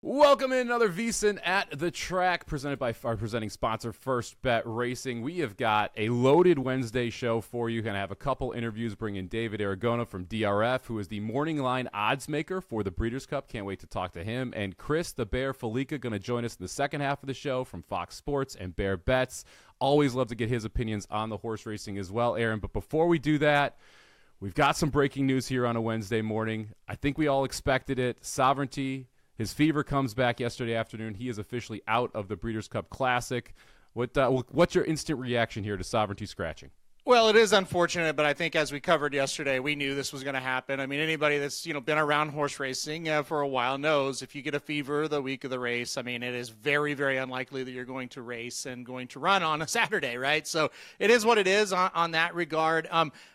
Welcome in another VSiN at the Track, presented by our presenting sponsor, First Bet Racing. We have got a loaded Wednesday show for you. Going to have a couple interviews, bring in David Aragona from DRF, who is the morning line odds maker for the Breeders' Cup. Can't wait to talk to him. And Chris the Bear Felica going to join us in the second half of the show from Fox Sports and Bear Bets. Always love to get his opinions on the horse racing as well, Aaron. But before we do that, we've got some breaking news here on a Wednesday morning. I think we all expected it. Sovereignty. His fever comes back yesterday afternoon. He is officially out of the Breeders' Cup Classic. What's your instant reaction here to Sovereignty scratching? Well, it is unfortunate, but I think as we covered yesterday, we knew this was going to happen. I mean, anybody that's been around horse racing for a while knows if you get a fever the week of the race, I mean, it is very, very unlikely that you're going to race and going to run on a Saturday, right? So it is what it is on that regard.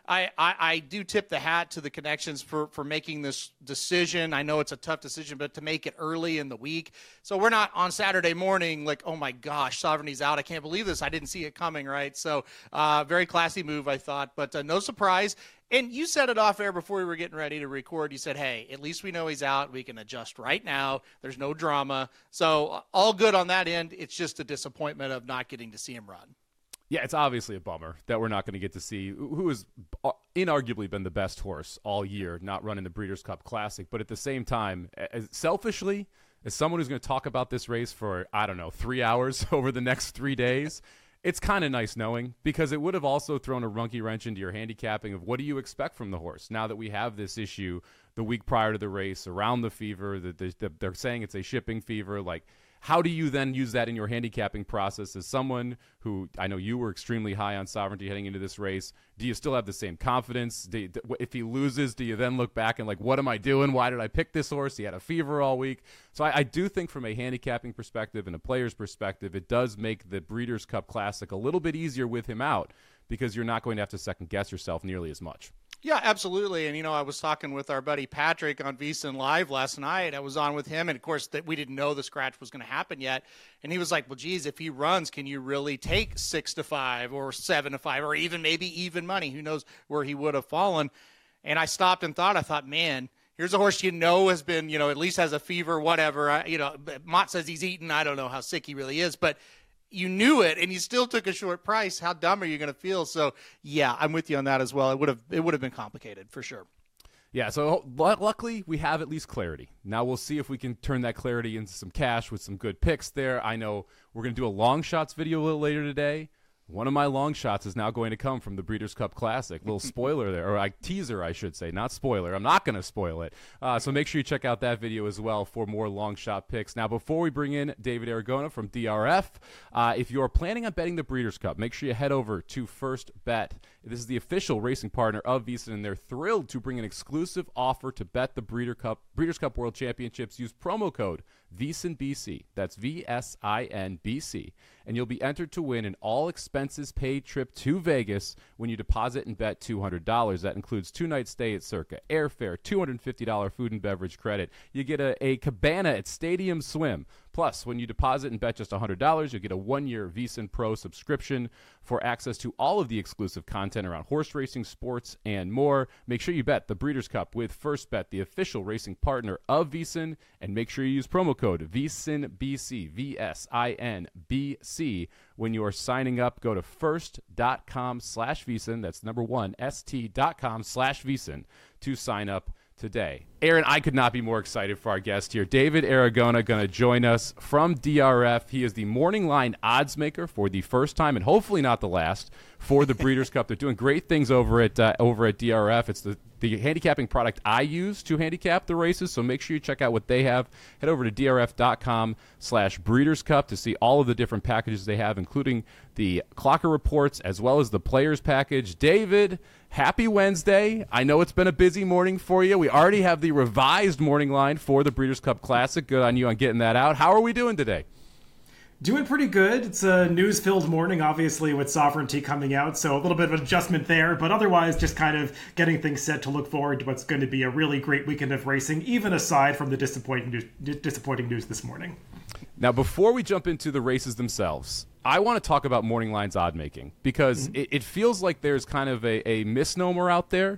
I do tip the hat to the Connections for making this decision. I know it's a tough decision, but to make it early in the week. So we're not on Saturday morning like, oh my gosh, Sovereignty's out. I can't believe this. I didn't see it coming, right? So very classy move, I thought, but no surprise. And you set it off air before we were getting ready to record. You said, hey, at least we know he's out. We can adjust right now. There's no drama. So all good on that end. It's just a disappointment of not getting to see him run. Yeah, it's obviously a bummer that we're not going to get to see who has inarguably been the best horse all year, not running the Breeders' Cup Classic. But at the same time, selfishly, as someone who's going to talk about this race for, 3 hours over the next 3 days, it's kind of nice knowing, because it would have also thrown a monkey wrench into your handicapping of what do you expect from the horse now that we have this issue the week prior to the race around the fever, that they're saying it's a shipping fever. Like, how do you then use that in your handicapping process as someone who, I know you were extremely high on Sovereignty heading into this race? Do you still have the same confidence? If he loses, do you then look back and like, what am I doing? Why did I pick this horse? He had a fever all week. So I do think from a handicapping perspective and a player's perspective, it does make the Breeders' Cup Classic a little bit easier with him out, because you're not going to have to second guess yourself nearly as much. Yeah, absolutely. And, I was talking with our buddy Patrick on VSiN Live last night. I was on with him, and, of course, that we didn't know the scratch was going to happen yet. And he was like, well, geez, if he runs, can you really take 6-5 or 7-5 or even maybe even money? Who knows where he would have fallen? And I stopped and thought, man, here's a horse has been, at least has a fever, whatever. Mott says he's eaten. I don't know how sick he really is, but you knew it, and you still took a short price. How dumb are you going to feel? So, yeah, I'm with you on that as well. It would have been complicated for sure. Yeah, so luckily we have at least clarity. Now we'll see if we can turn that clarity into some cash with some good picks there. I know we're going to do a long shots video a little later today. One of my long shots is now going to come from the Breeders' Cup Classic. Little spoiler there, or teaser, I should say, not spoiler. I'm not going to spoil it. So make sure you check out that video as well for more long shot picks. Now, before we bring in David Aragona from DRF, if you are planning on betting the Breeders' Cup, make sure you head over to First Bet. This is the official racing partner of VSiN, and they're thrilled to bring an exclusive offer to bet the Breeders' Cup World Championships. Use promo code VSiNBC. That's VSINBC. And you'll be entered to win an all-expenses paid trip to Vegas when you deposit and bet $200. That includes 2-night stay at Circa, airfare, $250 food and beverage credit. You get a cabana at Stadium Swim. Plus, when you deposit and bet just $100, you'll get a 1-year VSiN Pro subscription for access to all of the exclusive content around horse racing, sports, and more. Make sure you bet the Breeders' Cup with First Bet, the official racing partner of VSiN, and make sure you use promo code VSiNBC, VSINBC, when you are signing up. Go to first.com/VSiN, that's number 1, st.com/VSiN, to sign up today. Aaron, I could not be more excited for our guest here. David Aragona going to join us from DRF. He is the morning line odds maker for the first time, and hopefully not the last, for the Breeders' Cup. They're doing great things over at DRF. It's the handicapping product I use to handicap the races, so make sure you check out what they have. Head over to drf.com/Breeders' Cup to see all of the different packages they have, including the Clocker reports as well as the players package. David, happy Wednesday. I know it's been a busy morning for you. We already have the revised morning line for the Breeders' Cup Classic. Good on you on getting that out. How are we doing today? Doing pretty good. It's a news-filled morning, obviously, with Sovereignty coming out, so a little bit of an adjustment there, but otherwise just kind of getting things set to look forward to what's going to be a really great weekend of racing, even aside from the disappointing news this morning. Now, before we jump into the races themselves, I want to talk about morning lines odd making, because it feels like there's kind of a misnomer out there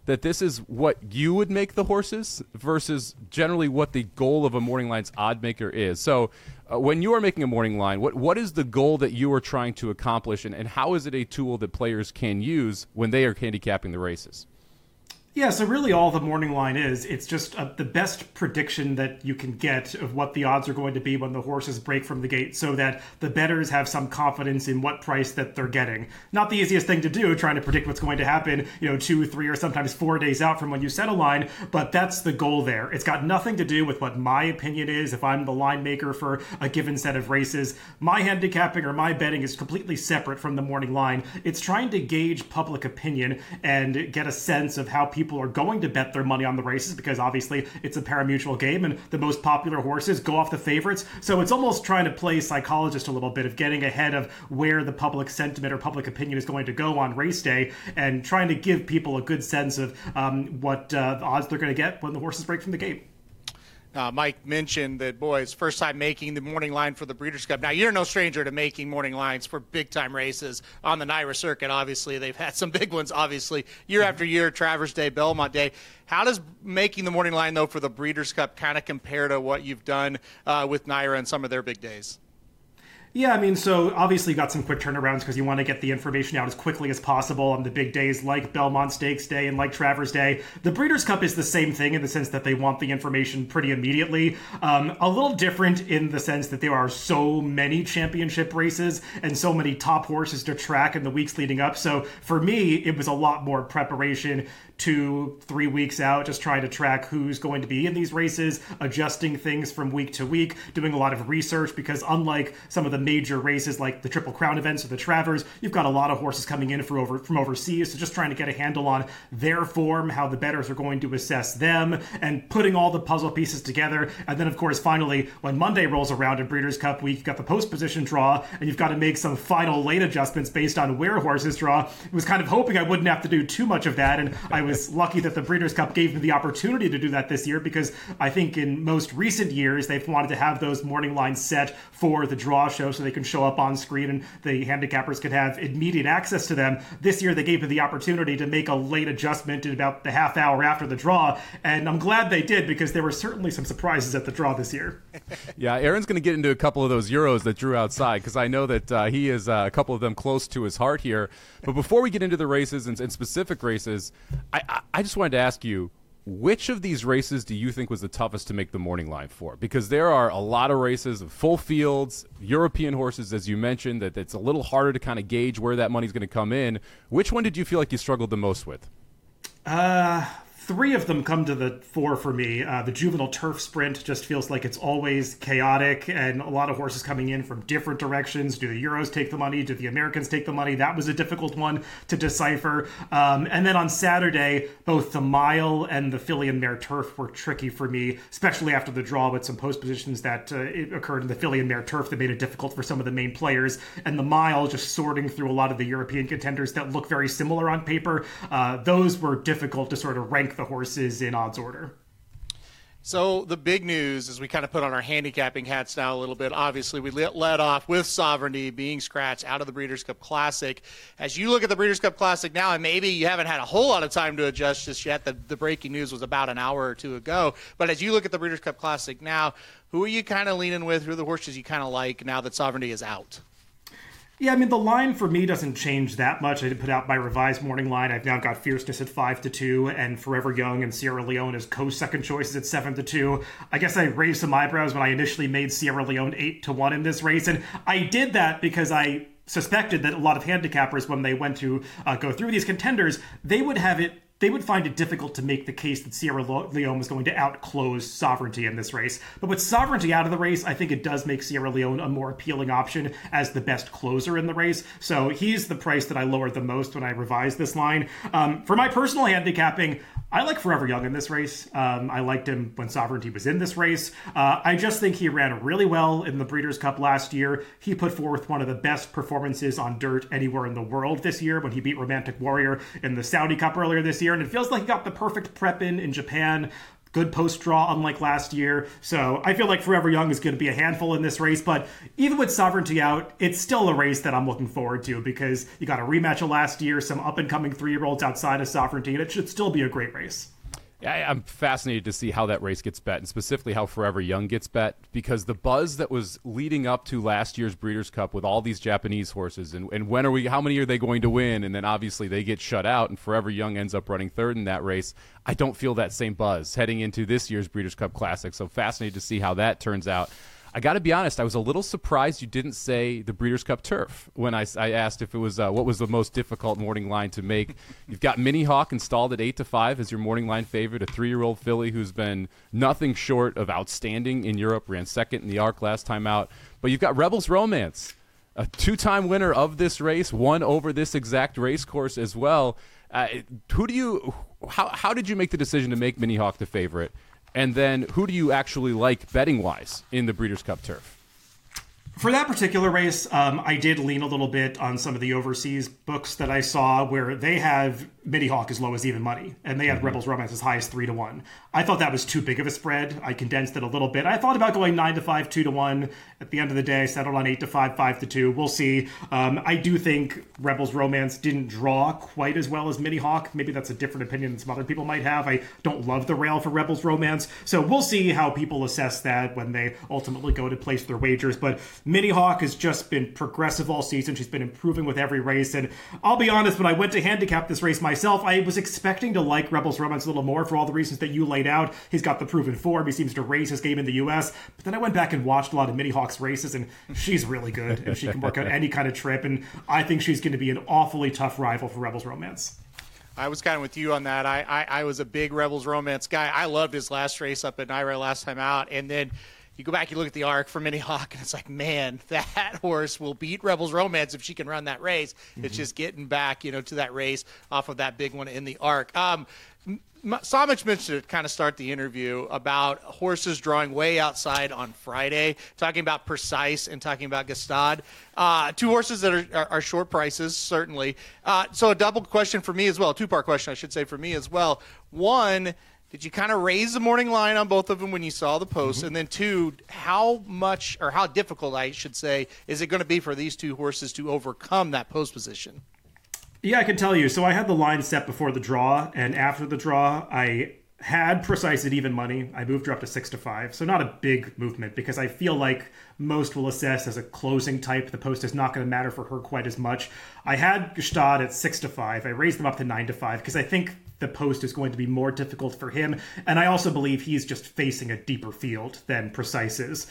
that this is what you would make the horses versus generally what the goal of a morning line's odd maker is. So when you are making a morning line, what is the goal that you are trying to accomplish, and how is it a tool that players can use when they are handicapping the races? Yeah, so really all the morning line is, it's just the best prediction that you can get of what the odds are going to be when the horses break from the gate, so that the bettors have some confidence in what price that they're getting. Not the easiest thing to do, trying to predict what's going to happen, 2, 3, or sometimes 4 days out from when you set a line, but that's the goal there. It's got nothing to do with what my opinion is. If I'm the line maker for a given set of races, my handicapping or my betting is completely separate from the morning line. It's trying to gauge public opinion and get a sense of how people are going to bet their money on the races, because obviously it's a pari-mutuel game and the most popular horses go off the favorites. So it's almost trying to play psychologist a little bit, of getting ahead of where the public sentiment or public opinion is going to go on race day, and trying to give people a good sense of what the odds they're going to get when the horses break from the gate. Mike mentioned that, boy, it's first time making the morning line for the Breeders' Cup. Now, you're no stranger to making morning lines for big-time races on the NYRA circuit. Obviously, they've had some big ones, obviously, year after year, Travers Day, Belmont Day. How does making the morning line, though, for the Breeders' Cup kind of compare to what you've done with NYRA and some of their big days? Yeah, I mean, so obviously you got some quick turnarounds because you want to get the information out as quickly as possible on the big days like Belmont Stakes Day and like Travers Day. The Breeders' Cup is the same thing in the sense that they want the information pretty immediately. A little different in the sense that there are so many championship races and so many top horses to track in the weeks leading up. So for me, it was a lot more preparation, 2-3 weeks out, just trying to track who's going to be in these races, adjusting things from week to week, doing a lot of research, because unlike some of the major races like the Triple Crown events or the Travers, you've got a lot of horses coming in from overseas, so just trying to get a handle on their form, how the bettors are going to assess them, and putting all the puzzle pieces together. And then, of course, finally, when Monday rolls around in Breeders' Cup week, you've got the post-position draw, and you've got to make some final late adjustments based on where horses draw. I was kind of hoping I wouldn't have to do too much of that, and I was lucky that the Breeders' Cup gave me the opportunity to do that this year, because I think in most recent years they've wanted to have those morning lines set for the draw show so they can show up on screen and the handicappers can have immediate access to them. This year they gave me the opportunity to make a late adjustment in about the half hour after the draw, and I'm glad they did, because there were certainly some surprises at the draw this year. Yeah, Aaron's going to get into a couple of those Euros that drew outside, because I know that he is a couple of them close to his heart here. But before we get into the races and specific races, I just wanted to ask you, which of these races do you think was the toughest to make the morning line for? Because there are a lot of races, full fields, European horses, as you mentioned, that it's a little harder to kind of gauge where that money's going to come in. Which one did you feel like you struggled the most with? 3 of them come to the fore for me. The Juvenile Turf Sprint just feels like it's always chaotic and a lot of horses coming in from different directions. Do the Euros take the money? Do the Americans take the money? That was a difficult one to decipher. And then on Saturday, both the Mile and the Filly and Mare Turf were tricky for me, especially after the draw with some post positions that occurred in the Filly and Mare Turf that made it difficult for some of the main players. And the Mile, just sorting through a lot of the European contenders that look very similar on paper. Those were difficult to sort of rank the horses in odds order. So the big news, as we kind of put on our handicapping hats now a little bit, obviously we led off with Sovereignty being scratched out of the Breeders' Cup Classic. As you look at the Breeders' Cup Classic now, and maybe you haven't had a whole lot of time to adjust just yet, the breaking news was about an hour or two ago, but as you look at the Breeders' Cup Classic now, who are you kind of leaning with? Who are the horses you kind of like now that Sovereignty is out? Yeah, I mean, the line for me doesn't change that much. I did put out my revised morning line. I've now got Fierceness at 5-2 and Forever Young and Sierra Leone as co-second choices at 7-2. I guess I raised some eyebrows when I initially made Sierra Leone 8-1 in this race, and I did that because I suspected that a lot of handicappers, when they went to go through these contenders, they would find it difficult to make the case that Sierra Leone was going to outclose Sovereignty in this race. But with Sovereignty out of the race, I think it does make Sierra Leone a more appealing option as the best closer in the race. So he's the price that I lowered the most when I revised this line. For my personal handicapping, I like Forever Young in this race. I liked him when Sovereignty was in this race. I just think he ran really well in the Breeders' Cup last year. He put forth one of the best performances on dirt anywhere in the world this year when he beat Romantic Warrior in the Saudi Cup earlier this year. And it feels like he got the perfect prep in Japan. good post draw, unlike last year. So I feel like Forever Young is going to be a handful in this race. But even with Sovereignty out, it's still a race that I'm looking forward to because you got a rematch of last year, some up-and-coming 3-year-olds outside of Sovereignty, and it should still be a great race. I'm fascinated to see how that race gets bet, and specifically how Forever Young gets bet, because the buzz that was leading up to last year's Breeders' Cup with all these Japanese horses, and how many are they going to win, and then obviously they get shut out, and Forever Young ends up running third in that race. I don't feel that same buzz heading into this year's Breeders' Cup Classic, so fascinated to see how that turns out. I got to be honest, I was a little surprised you didn't say the Breeders' Cup Turf when I asked if it was what was the most difficult morning line to make. You've got Mini Hawk installed at 8-5 as your morning line favorite, a 3-year-old filly who's been nothing short of outstanding in Europe, ran second in the ARC last time out. But you've got Rebels Romance, a 2-time winner of this race, won over this exact race course as well. How did you make the decision to make Mini Hawk the favorite? And then who do you actually like betting-wise in the Breeders' Cup Turf? For that particular race, I did lean a little bit on some of the overseas books that I saw where they have Mini Hawk as low as even money, and they had Rebels Romance as high as 3-1. I thought that was too big of a spread. I condensed it a little bit. I thought about going 9-5, 2-1. At the end of the day, I settled on 8-5, 5-2. We'll see. I do think Rebels Romance didn't draw quite as well as Mini Hawk. Maybe that's a different opinion than some other people might have. I don't love the rail for Rebels Romance, so we'll see how people assess that when they ultimately go to place their wagers. But Mini Hawk has just been progressive all season. She's been improving with every race, and I'll be honest, when I went to handicap this race myself, I was expecting to like Rebels Romance a little more for all the reasons that you laid out. He's got the proven form. He seems to raise his game in the U.S. But then I went back and watched a lot of Mini Hawk's races, and she's really good, and she can work out any kind of trip, and I think she's going to be an awfully tough rival for Rebels Romance. I was kind of with you on that. I was a big Rebels Romance guy. I loved his last race up at NYRA last time out, and then you go back, you look at the ARC for Mini Hawk, and it's like, man, that horse will beat Rebels Romance if she can run that race. Mm-hmm. It's just getting back, to that race off of that big one in the ARC. Samich mentioned it kind of start the interview about horses drawing way outside on Friday, talking about Precise and talking about Gestad. 2 horses that are short prices, certainly. So a double question for me as well, a 2-part question, I should say, for me as well. One, did you kind of raise the morning line on both of them when you saw the post? Mm-hmm. And then 2, how much, or how difficult, I should say, is it going to be for these 2 horses to overcome that post position? Yeah, I can tell you. So I had the line set before the draw, and after the draw, I had Precise at even money. I moved her up to 6-5. So not a big movement because I feel like most will assess as a closing type. The post is not going to matter for her quite as much. I had Gestad at 6-5. I raised them up to 9-5 because I think the post is going to be more difficult for him. And I also believe he's just facing a deeper field than Precise is.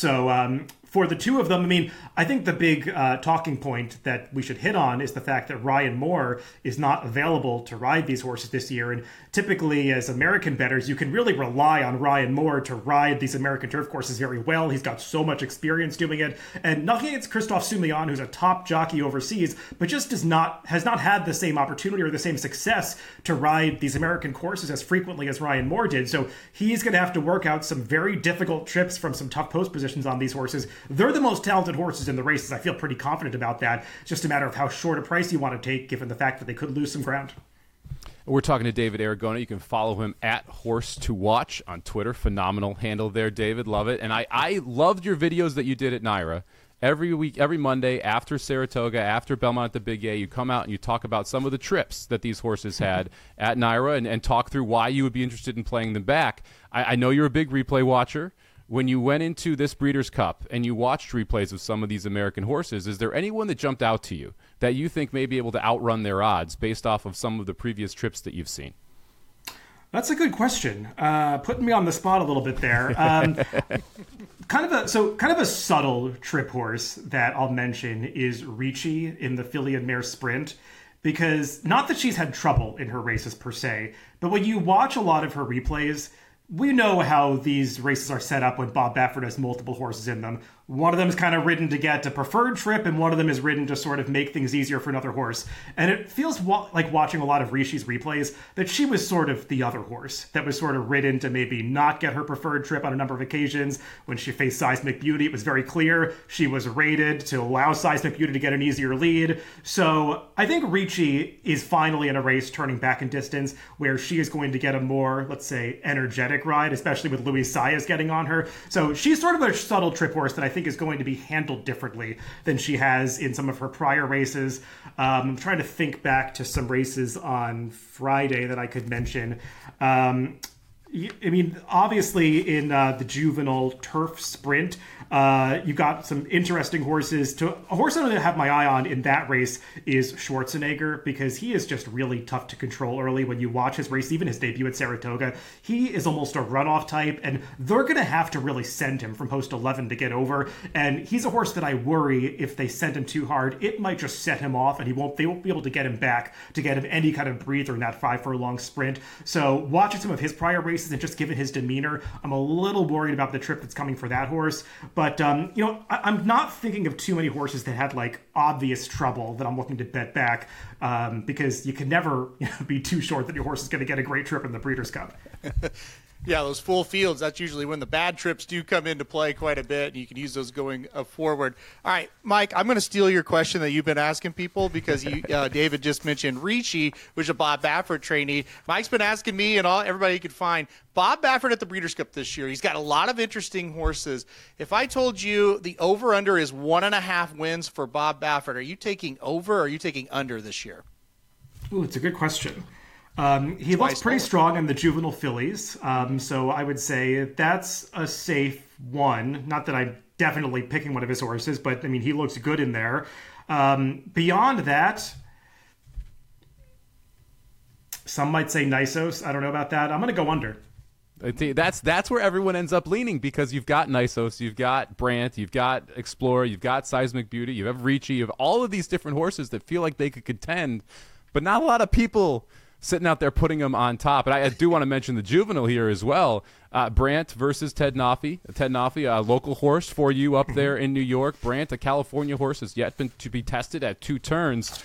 So for the 2 of them, I think the big talking point that we should hit on is the fact that Ryan Moore is not available to ride these horses this year. And typically, as American bettors, you can really rely on Ryan Moore to ride these American turf courses very well. He's got so much experience doing it. And nothing against Christophe Soumillon, who's a top jockey overseas, but just has not had the same opportunity or the same success to ride these American courses as frequently as Ryan Moore did. So he's going to have to work out some very difficult trips from some tough post positions on these horses. They're the most talented horses in the races. I feel pretty confident about that. It's just a matter of how short a price you want to take, given the fact that they could lose some ground. We're talking to David Aragona. You can follow him at Horse2Watch on Twitter. Phenomenal handle there, David. Love it. And I loved your videos that you did at NYRA. Every week, every Monday, after Saratoga, after Belmont at the Big A, you come out and you talk about some of the trips that these horses had at NYRA and talk through why you would be interested in playing them back. I know you're a big replay watcher. When you went into this Breeders' Cup and you watched replays of some of these American horses, is there anyone that jumped out to you that you think may be able to outrun their odds based off of some of the previous trips that you've seen? That's a good question. Putting me on the spot a little bit there. Kind of a subtle trip horse that I'll mention is Ricci in the filly and mare sprint, because not that she's had trouble in her races per se, but when you watch a lot of her replays, we know how these races are set up when Bob Baffert has multiple horses in them. One of them is kind of ridden to get a preferred trip, and one of them is ridden to sort of make things easier for another horse. And it feels like watching a lot of Ricci's replays that she was sort of the other horse that was sort of ridden to maybe not get her preferred trip on a number of occasions. When she faced Seismic Beauty, it was very clear she was rated to allow Seismic Beauty to get an easier lead. So I think Ricci is finally in a race turning back in distance where she is going to get a more, let's say, energetic ride, especially with Luis Saez getting on her. So she's sort of a subtle trip horse that I think is going to be handled differently than she has in some of her prior races. I'm trying to think back to some races on Friday that I could mention. I mean, obviously in the juvenile turf sprint, you got some interesting horses. A horse I'm going to have my eye on in that race is Schwarzenegger, because he is just really tough to control early. When you watch his race, even his debut at Saratoga, he is almost a runoff type, and they're going to have to really send him from post 11 to get over. And he's a horse that I worry if they send him too hard, it might just set him off, and they won't be able to get him back to get him any kind of breather in that 5 furlong sprint. So watching some of his prior races and just given his demeanor, I'm a little worried about the trip that's coming for that horse. But, I'm not thinking of too many horses that had, like, obvious trouble that I'm looking to bet back, because you can never be too sure that your horse is going to get a great trip in the Breeders' Cup. Yeah, those full fields, that's usually when the bad trips do come into play quite a bit, and you can use those going forward. All right, Mike, I'm going to steal your question that you've been asking people, because David just mentioned Ricci, which is a Bob Baffert trainee. Mike's been asking me and everybody you could find, Bob Baffert at the Breeders' Cup this year. He's got a lot of interesting horses. If I told you the over-under is 1.5 wins for Bob Baffert, are you taking over or are you taking under this year? Ooh, it's a good question. He looks pretty strong in the juvenile fillies, so I would say that's a safe one. Not that I'm definitely picking one of his horses, but, I mean, he looks good in there. Beyond that, some might say Nysos. I don't know about that. I'm going to go under. That's where everyone ends up leaning, because you've got Nysos, you've got Brandt, you've got Explorer, you've got Seismic Beauty, you have Ricci, you have all of these different horses that feel like they could contend, but not a lot of people sitting out there putting them on top. And I do want to mention the juvenile here as well. Brandt versus Ted Nafi. Ted Nafi, a local horse for you up there in New York. Brandt, a California horse, has yet to be tested at 2 turns.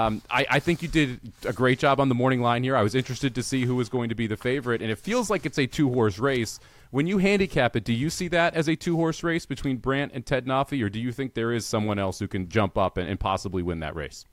I think you did a great job on the morning line here. I was interested to see who was going to be the favorite, and it feels like it's a 2-horse race. When you handicap it, do you see that as a 2-horse race between Brandt and Ted Nafi, or do you think there is someone else who can jump up and possibly win that race?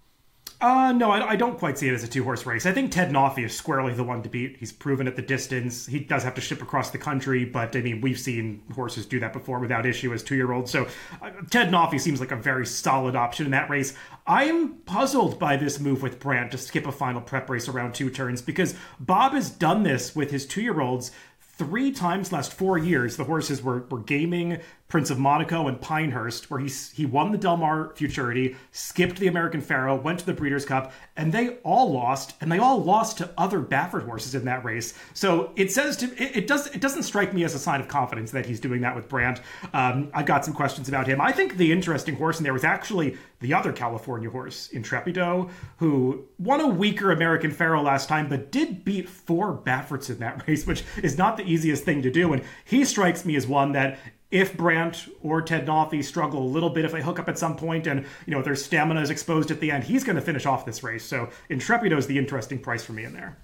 No, I don't quite see it as a 2-horse race. I think Ted Nafi is squarely the one to beat. He's proven at the distance. He does have to ship across the country, but, I mean, we've seen horses do that before without issue as 2-year-olds. So Ted Nafi seems like a very solid option in that race. I'm puzzled by this move with Brandt to skip a final prep race around 2 turns, because Bob has done this with his 2-year-olds 3 times last 4 years. The horses were Gaming, Prince of Monaco, and Pinehurst, where he won the Del Mar Futurity, skipped the American Pharoah, went to the Breeders' Cup, and they all lost, and they all lost to other Baffert horses in that race. So it doesn't strike me as a sign of confidence that he's doing that with Brandt. I've got some questions about him. I think the interesting horse in there was actually the other California horse, Intrepido, who won a weaker American Pharoah last time, but did beat 4 Bafferts in that race, which is not the easiest thing to do. And he strikes me as one that, if Brandt or Ted Nafi struggle a little bit, if they hook up at some point and, their stamina is exposed at the end, he's going to finish off this race. So Intrepido is the interesting price for me in there.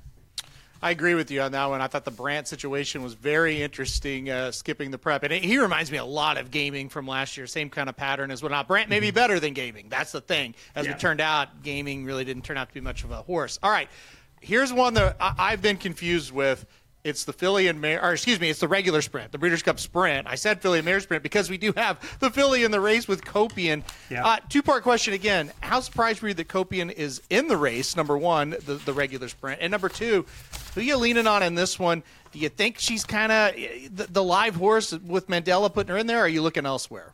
I agree with you on that one. I thought the Brandt situation was very interesting, skipping the prep. And he reminds me a lot of Gaming from last year. Same kind of pattern as well. Brandt may be better than Gaming. That's the thing. As it turned out, Gaming really didn't turn out to be much of a horse. All right, here's one that I've been confused with. It's the Filly and Mare, it's the regular sprint, the Breeders' Cup Sprint. I said Filly and Mare Sprint because we do have the Filly in the race with Copian. Yeah. 2-part question again. How surprised were you that Copian is in the race, number one, the regular sprint? And number 2, who are you leaning on in this one? Do you think she's kind of the live horse with Mandela putting her in there, or are you looking elsewhere?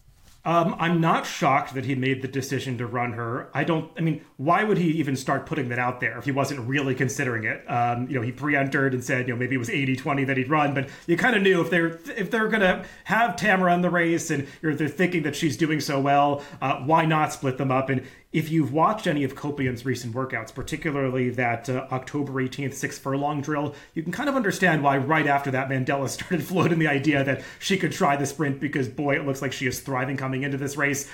I'm not shocked that he made the decision to run her. Why would he even start putting that out there if he wasn't really considering it? He pre-entered and said, maybe it was 80-20 that he'd run, but you kind of knew if they're going to have Tamara in the race and they're thinking that she's doing so well, why not split them up? And if you've watched any of Copian's recent workouts, particularly that October 18th 6 furlong drill, you can kind of understand why right after that Mandella started floating the idea that she could try the sprint because, boy, it looks like she is thriving coming into this race.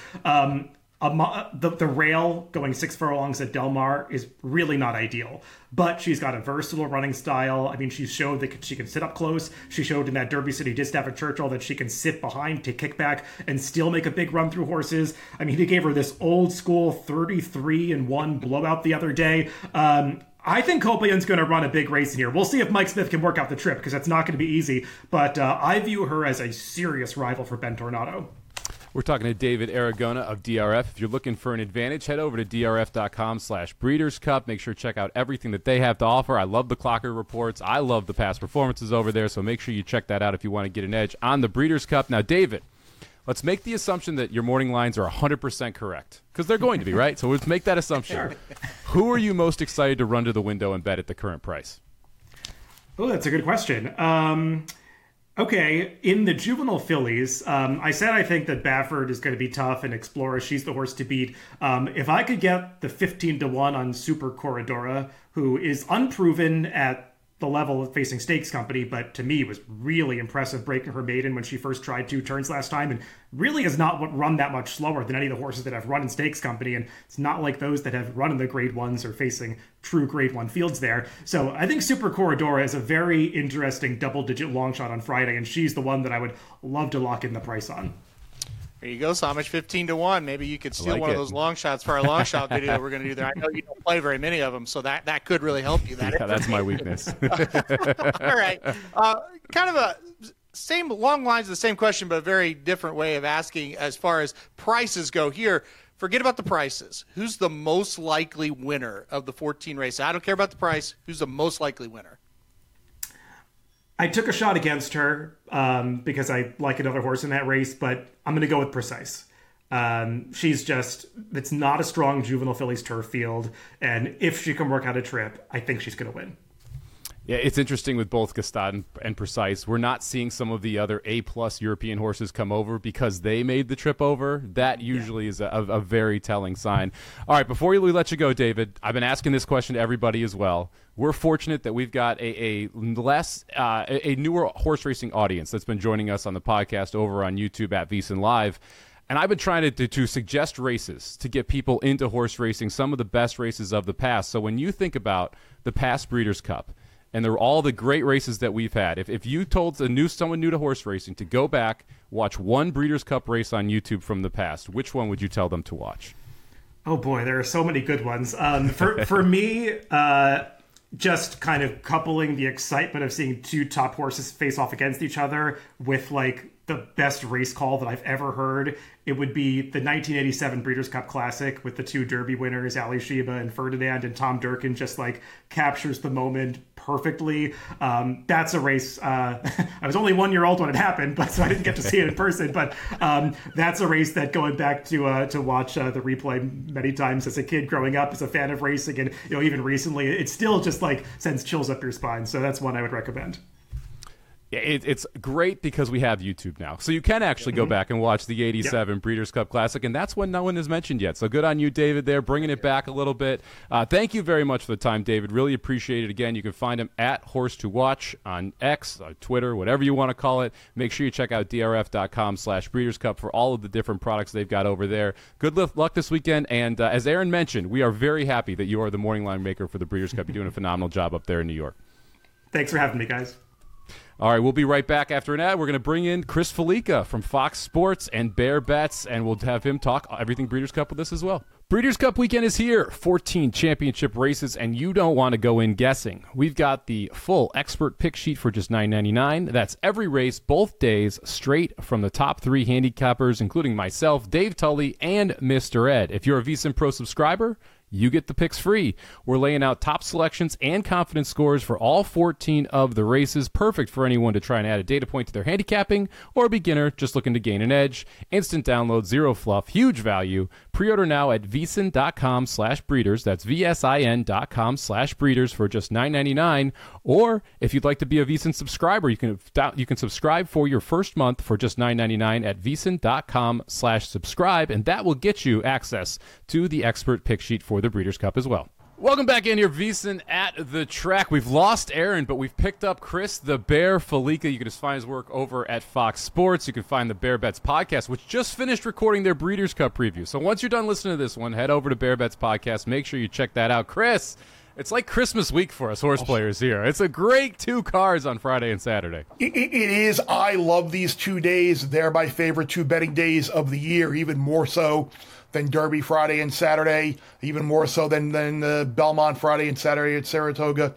The rail going 6 furlongs at Del Mar is really not ideal, but she's got a versatile running style. I mean, she showed that she can sit up close. She showed in that Derby City Distaff at Churchill that she can sit behind, take kickback, and still make a big run through horses. I mean, he gave her this old school 33-1 blowout the other day. I think Copian's going to run a big race in here. We'll see if Mike Smith can work out the trip because that's not going to be easy, but I view her as a serious rival for Ben Tornado. We're talking to David Aragona of DRF. If you're looking for an advantage, head over to drf.com/Breeders' Cup. Make sure to check out everything that they have to offer. I love the Clocker reports. I love the past performances over there, so make sure you check that out if you want to get an edge on the Breeders' Cup. Now, David, let's make the assumption that your morning lines are 100% correct, because they're going to be, right? So let's make that assumption. Sure. Who are you most excited to run to the window and bet at the current price? Oh, that's a good question. Okay, in the juvenile fillies, I said I think that Baffert is going to be tough and Explorer, she's the horse to beat. If I could get the 15-1 on Super Corridora, who is unproven at the level of facing Stakes Company, but to me was really impressive breaking her maiden when she first tried 2 turns last time, and really has not run that much slower than any of the horses that have run in Stakes Company, and it's not like those that have run in the Grade 1s or facing true Grade 1 fields there. So I think Super Corridora is a very interesting double-digit long shot on Friday, and she's the one that I would love to lock in the price on. There you go, Samich, 15-1. Maybe you could steal one of those long shots for our long shot video we're going to do there. I know you don't play very many of them, so that could really help you. Yeah, that's my weakness. All right. Kind of a same long lines of the same question, but a very different way of asking as far as prices go here. Forget about the prices. Who's the most likely winner of the 14 races? I don't care about the price. Who's the most likely winner? I took a shot against her because I like another horse in that race, but I'm going to go with Precise. It's not a strong juvenile fillies turf field, and if she can work out a trip, I think she's going to win. Yeah, it's interesting with both Gstaad and Precise. We're not seeing some of the other A-plus European horses come over because they made the trip over. That usually is a very telling sign. All right, before we let you go, David, I've been asking this question to everybody as well. We're fortunate that we've got a newer horse racing audience that's been joining us on the podcast over on YouTube at VSiN Live. And I've been trying to suggest races to get people into horse racing, some of the best races of the past. So when you think about the past Breeders' Cup, and they're all the great races that we've had. If you told someone new to horse racing to go back, watch one Breeders' Cup race on YouTube from the past, which one would you tell them to watch? Oh boy, there are so many good ones. For me, just kind of coupling the excitement of seeing 2 top horses face off against each other with like the best race call that I've ever heard, it would be the 1987 Breeders' Cup Classic with the 2 Derby winners, Ali Sheba and Ferdinand, and Tom Durkin just like captures the moment perfectly. That's a race. I was only 1 year old when it happened, but so I didn't get to see it in person. But that's a race that going back to watch the replay many times as a kid growing up as a fan of racing, and even recently, it still just like sends chills up your spine. So that's one I would recommend. Yeah, it's great because we have YouTube now. So you can actually go back and watch the 87 Breeders' Cup Classic, and that's one no one has mentioned yet. So good on you, David, there, bringing it back a little bit. Thank you very much for the time, David. Really appreciate it. Again, you can find him at Horse to Watch on X, on Twitter, whatever you want to call it. Make sure you check out drf.com/Breeders' Cup for all of the different products they've got over there. Good luck this weekend, and as Aaron mentioned, we are very happy that you are the morning line maker for the Breeders' Cup. You're doing a phenomenal job up there in New York. Thanks for having me, guys. All right, we'll be right back after an ad. We're going to bring in Chris Felica from Fox Sports and Bear Bets, and we'll have him talk everything Breeders' Cup with us as well. Breeders' Cup weekend is here. 14 championship races, and you don't want to go in guessing. We've got the full expert pick sheet for just $9.99. That's every race, both days, straight from the top 3 handicappers, including myself, Dave Tully, and Mr. Ed. If you're a VSiN Pro subscriber, you get the picks free. We're laying out top selections and confidence scores for all 14 of the races, perfect for anyone to try and add a data point to their handicapping or a beginner just looking to gain an edge. Instant download, zero fluff, huge value. Pre-order now at VSiN.com/breeders. That's VSIN.com/breeders for just $9.99. Or if you'd like to be a VSiN subscriber, you can subscribe for your first month for just $9.99 at VSiN.com/subscribe, and that will get you access to the expert pick sheet for the Breeders' Cup as well. Welcome back in here, VSiN at the track. We've lost Aaron, but we've picked up Chris the Bear Fallica. You can just find his work over at Fox Sports. You can find the Bear Bets podcast, which just finished recording their Breeders' Cup preview. So once you're done listening to this one, head over to Bear Bets podcast. Make sure you check that out. Chris, it's like Christmas week for us horse players here. It's a great 2 cards on Friday and Saturday. It is. I love these 2 days. They're my favorite 2 betting days of the year, even more so than Derby Friday and Saturday, even more so than Belmont Friday and Saturday at Saratoga.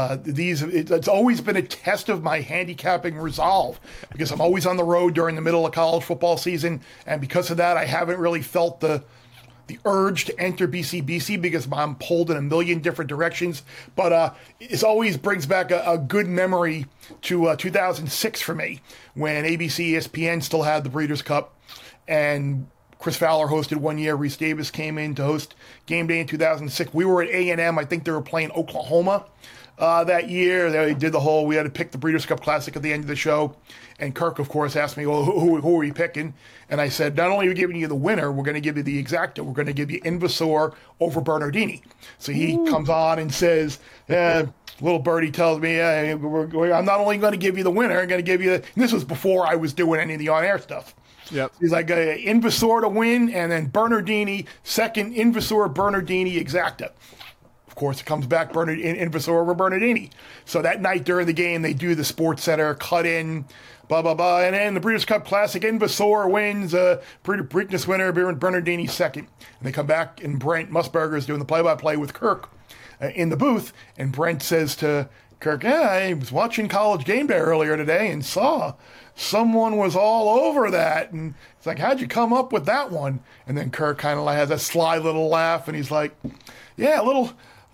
It's always been a test of my handicapping resolve because I'm always on the road during the middle of college football season, and because of that, I haven't really felt the urge to enter BCBC because I'm pulled in a million different directions. But it always brings back a good memory to 2006 for me when ABC ESPN still had the Breeders' Cup, and Chris Fowler hosted one year. Reese Davis came in to host game day in 2006. We were at A&M. I think they were playing Oklahoma that year. They did we had to pick the Breeders' Cup Classic at the end of the show. And Kirk, of course, asked me, well, who are you picking? And I said, not only are we giving you the winner, we're going to give you the exacta. We're going to give you Invasor over Bernardini. So he comes on and says, little birdie tells me, I'm not only going to give you the winner, I'm going to give you, and this was before I was doing any of the on-air stuff. Yep. He's like Invasor to win, and then Bernardini, second Invasor, Bernardini, exacta. Of course, it comes back Invasor over Bernardini. So that night during the game, they do the Sports Center cut-in, blah, blah, blah. And then the Breeders' Cup Classic, Invasor wins, Preakness winner, Bernardini second. And they come back, and Brent Musburger is doing the play-by-play with Kirk in the booth. And Brent says to Kirk, I was watching College Game Day earlier today and saw someone was all over that. And it's like, how'd you come up with that one? And then Kirk kind of has a sly little laugh, and he's like, yeah, little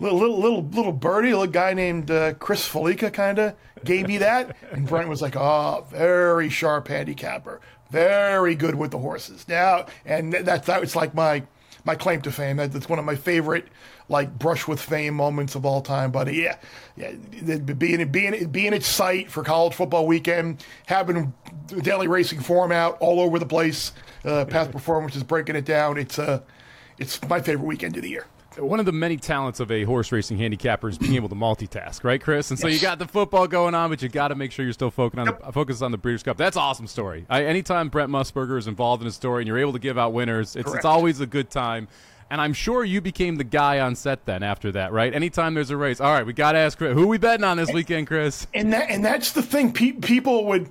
birdie, a little guy named Chris Fallica kind of gave me that. And Brent was like, oh, very sharp handicapper, very good with the horses. Now, and that's like my claim to fame. That's one of my favorite brush with fame moments of all time. But yeah, being at site for college football weekend, having the daily racing form out all over the place, past performances, breaking it down. It's my favorite weekend of the year. One of the many talents of a horse racing handicapper is being able to multitask, right, Chris? And so you got the football going on, but you got to make sure you're still focused on the Breeders' Cup. That's an awesome story. Anytime Brent Musburger is involved in a story and you're able to give out winners, it's always a good time. And I'm sure you became the guy on set then after that, right? Anytime there's a race, all right, we got to ask Chris, who are we betting on this weekend, Chris? And that's the thing. People would,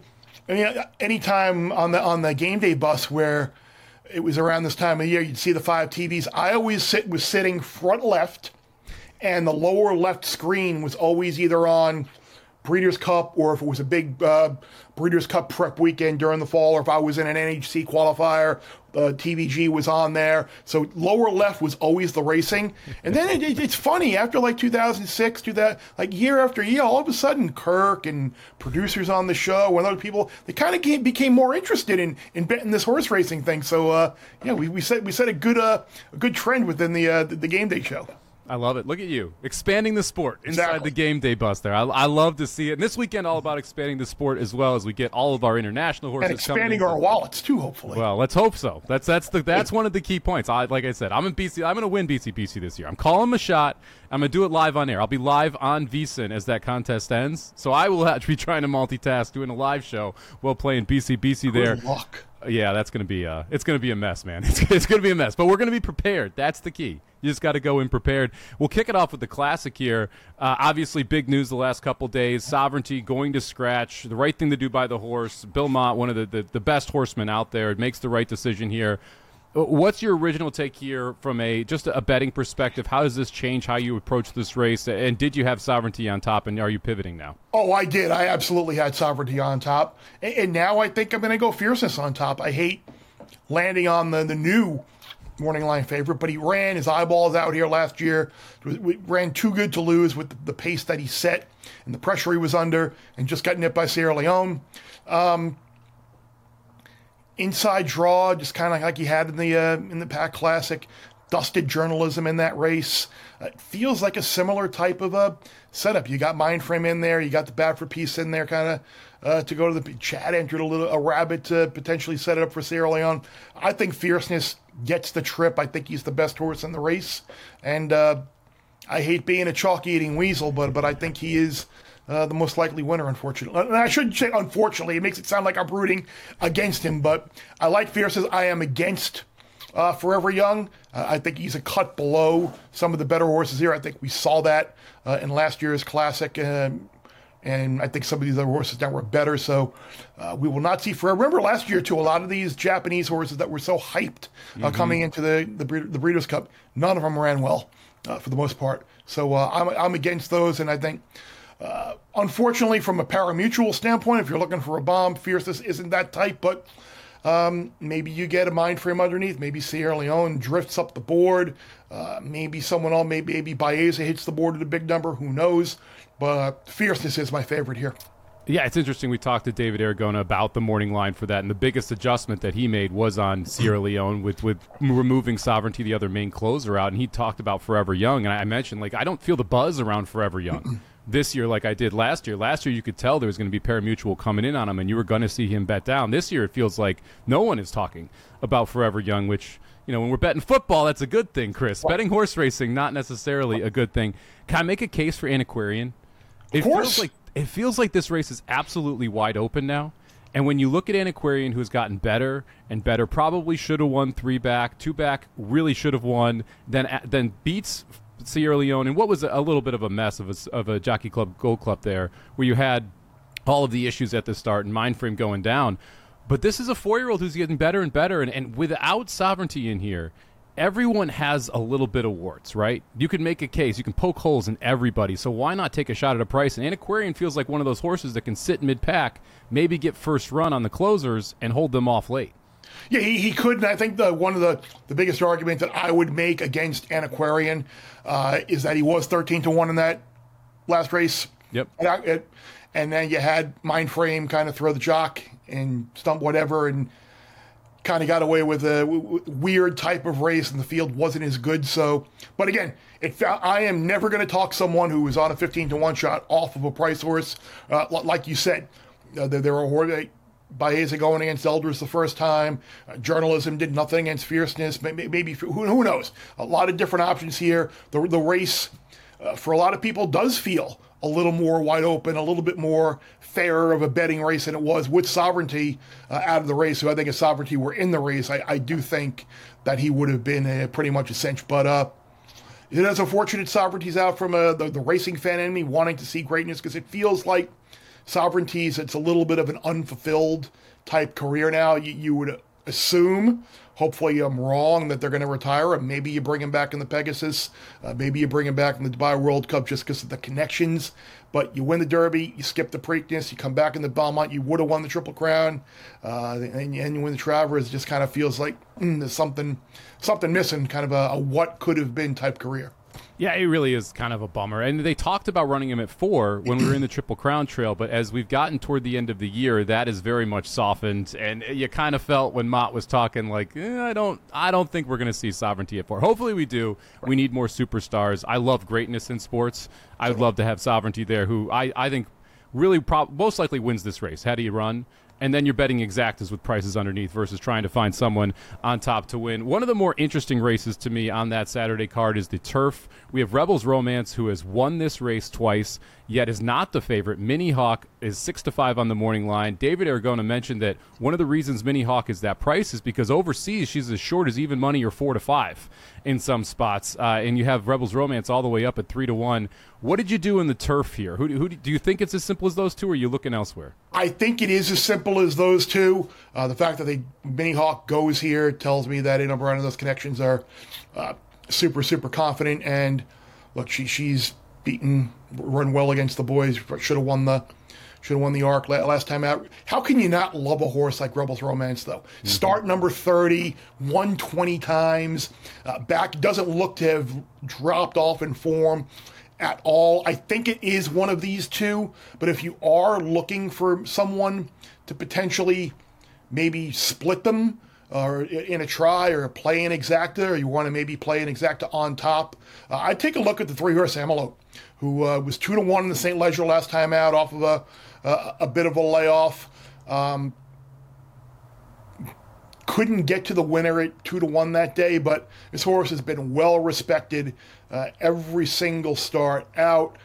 anytime on the game day bus where it was around this time of year, you'd see the 5 TVs. I always was sitting front left, and the lower left screen was always either on Breeders' Cup, or if it was a big Breeders' Cup prep weekend during the fall, or if I was in an NHC qualifier, TVG was on there. So lower left was always the racing. And then it's funny, after 2006, year after year, all of a sudden Kirk and producers on the show and other people, they kind of became more interested in betting this horse racing thing. So we set a good trend within the game day show. I love it. Look at you, expanding the sport inside the game day bus there. I love to see it. And this weekend, all about expanding the sport as well as we get all of our international horses and expanding our wallets too, hopefully. Well, let's hope so. That's one of the key points. Like I said, I'm going to win BCBC this year. I'm calling my shot. I'm going to do it live on air. I'll be live on VSiN as that contest ends. So I will have to be trying to multitask, doing a live show while playing BCBC there. Good luck. Yeah, that's going to be it's going to be a mess, man. It's going to be a mess, but we're going to be prepared. That's the key. You just got to go in prepared. We'll kick it off with the Classic here. Obviously, big news the last couple days. Sovereignty going to scratch. The right thing to do by the horse. Bill Mott, one of the best horsemen out there, makes the right decision here. What's your original take here from just a betting perspective? How does this change how you approach this race? And did you have Sovereignty on top, and are you pivoting now? Oh, I did. I absolutely had Sovereignty on top. And now I think I'm going to go Fierceness on top. I hate landing on the new morning line favorite, but he ran his eyeballs out here last year. Ran too good to lose with the pace that he set and the pressure he was under, and just got nipped by Sierra Leone. Inside draw, just kind of like he had in the Pac Classic. Dusted journalism in that race. It feels like a similar type of a setup. You got Mindframe in there. You got the Badford piece in there, kind of to go to the. Chad entered a rabbit to potentially set it up for Sierra Leone. I think Fierceness gets the trip. I think he's the best horse in the race, and I hate being a chalk-eating weasel, but I think he is the most likely winner, unfortunately. And I shouldn't say unfortunately. It makes it sound like I'm rooting against him, but I like Fierceness. I am against Forever Young. I think he's a cut below some of the better horses here. I think we saw that in last year's Classic, and I think some of these other horses now were better. So we will not see Forever. Remember last year, too, a lot of these Japanese horses that were so hyped coming into the Breeders' Cup, none of them ran well for the most part. So I'm against those, and I think, unfortunately, from a pari-mutuel standpoint, if you're looking for a bomb, Fierceness isn't that type, but maybe you get a Mindframe underneath. Maybe Sierra Leone drifts up the board. Maybe someone else, maybe Baeza hits the board at a big number. Who knows? But Fierceness is my favorite here. Yeah, it's interesting. We talked to David Aragona about the morning line for that, and the biggest adjustment that he made was on Sierra Leone with removing Sovereignty, the other main closer, out, and he talked about Forever Young, and I mentioned, I don't feel the buzz around Forever Young this year like I did last year. Last year you could tell there was going to be pari-mutuel coming in on him, and you were going to see him bet down. This year it feels like no one is talking about Forever Young, which, when we're betting football, that's a good thing, Chris. Betting horse racing, not necessarily a good thing. Can I make a case for Antiquarian? Of course. It feels like this race is absolutely wide open now. And when you look at Antiquarian, who's gotten better and better, probably should have won 3 back, 2 back, really should have won, then beats Sierra Leone, and what was a little bit of a mess of a Jockey Club Gold Club there, where you had all of the issues at the start and Mindframe going down. But this is a 4-year-old who's getting better and better, and without Sovereignty in here, everyone has a little bit of warts, right? You can make a case. You can poke holes in everybody, so why not take a shot at a price? And Antiquarian feels like one of those horses that can sit mid-pack, maybe get first run on the closers, and hold them off late. Yeah, he could, and I think one of the biggest arguments that I would make against Antiquarian is that he was 13-1 in that last race. Yep. And then you had Mindframe kind of throw the jock and stump whatever, and kind of got away with a weird type of race, and the field wasn't as good. So, but again, I am never going to talk someone who was on a 15-1 shot off of a price horse. Like you said, there are Baeza going against Elders the first time. Journalism did nothing against Fierceness. Maybe who knows? A lot of different options here. The race, for a lot of people, does feel a little more wide open, a little bit more fair of a betting race than it was with Sovereignty out of the race. So I think if Sovereignty were in the race, I do think that he would have been pretty much a cinch. But it is unfortunate Sovereignty's out from the racing fan in me wanting to see greatness, because it feels like Sovereignty's, it's a little bit of an unfulfilled type career now. You would assume, hopefully I'm wrong, that they're going to retire him. Maybe you bring him back in the Pegasus. Maybe you bring him back in the Dubai World Cup just because of the connections. But you win the Derby, you skip the Preakness, you come back in the Belmont, you would have won the Triple Crown, and you win the Travers. It just kind of feels like there's something missing, kind of a what could have been type career. Yeah, it really is kind of a bummer. And they talked about running him at 4 when we were in the Triple Crown Trail, but as we've gotten toward the end of the year, that is very much softened. And you kind of felt when Mott was talking, I don't think we're going to see Sovereignty at 4. Hopefully we do. We need more superstars. I love greatness in sports. I would love to have Sovereignty there, who I think really most likely wins this race. How do you run? And then you're betting exactas with prices underneath versus trying to find someone on top to win. One of the more interesting races to me on that Saturday card is the Turf. We have Rebels Romance, who has won this race twice, yet is not the favorite. Mini Hawk is 6-5 on the morning line. David Aragona mentioned that one of the reasons Mini Hawk is that price is because overseas she's as short as even money or 4-5 in some spots. And you have Rebels Romance all the way up at 3-1. What did you do in the Turf here? Who do you think it's as simple as those two, or are you looking elsewhere? I think it is as simple as those two. The fact that Mini Hawk goes here tells me that a number of those connections are super, super confident. And look, she's run well against the boys. Should have won the Should have won the Arc last time out. How can you not love a horse like Rebels Romance, though? Start number 30, won 20 times. Back doesn't look to have dropped off in form at all. I think it is one of these two, but if you are looking for someone to potentially maybe split them or in a try or play an exacta, or you want to maybe play an exacta on top, I'd take a look at the 3-horse Amelope, who was 2-1 in the St. Ledger last time out off of a bit of a layoff. Couldn't get to the winner at 2-1 that day, but this horse has been well respected every single start out.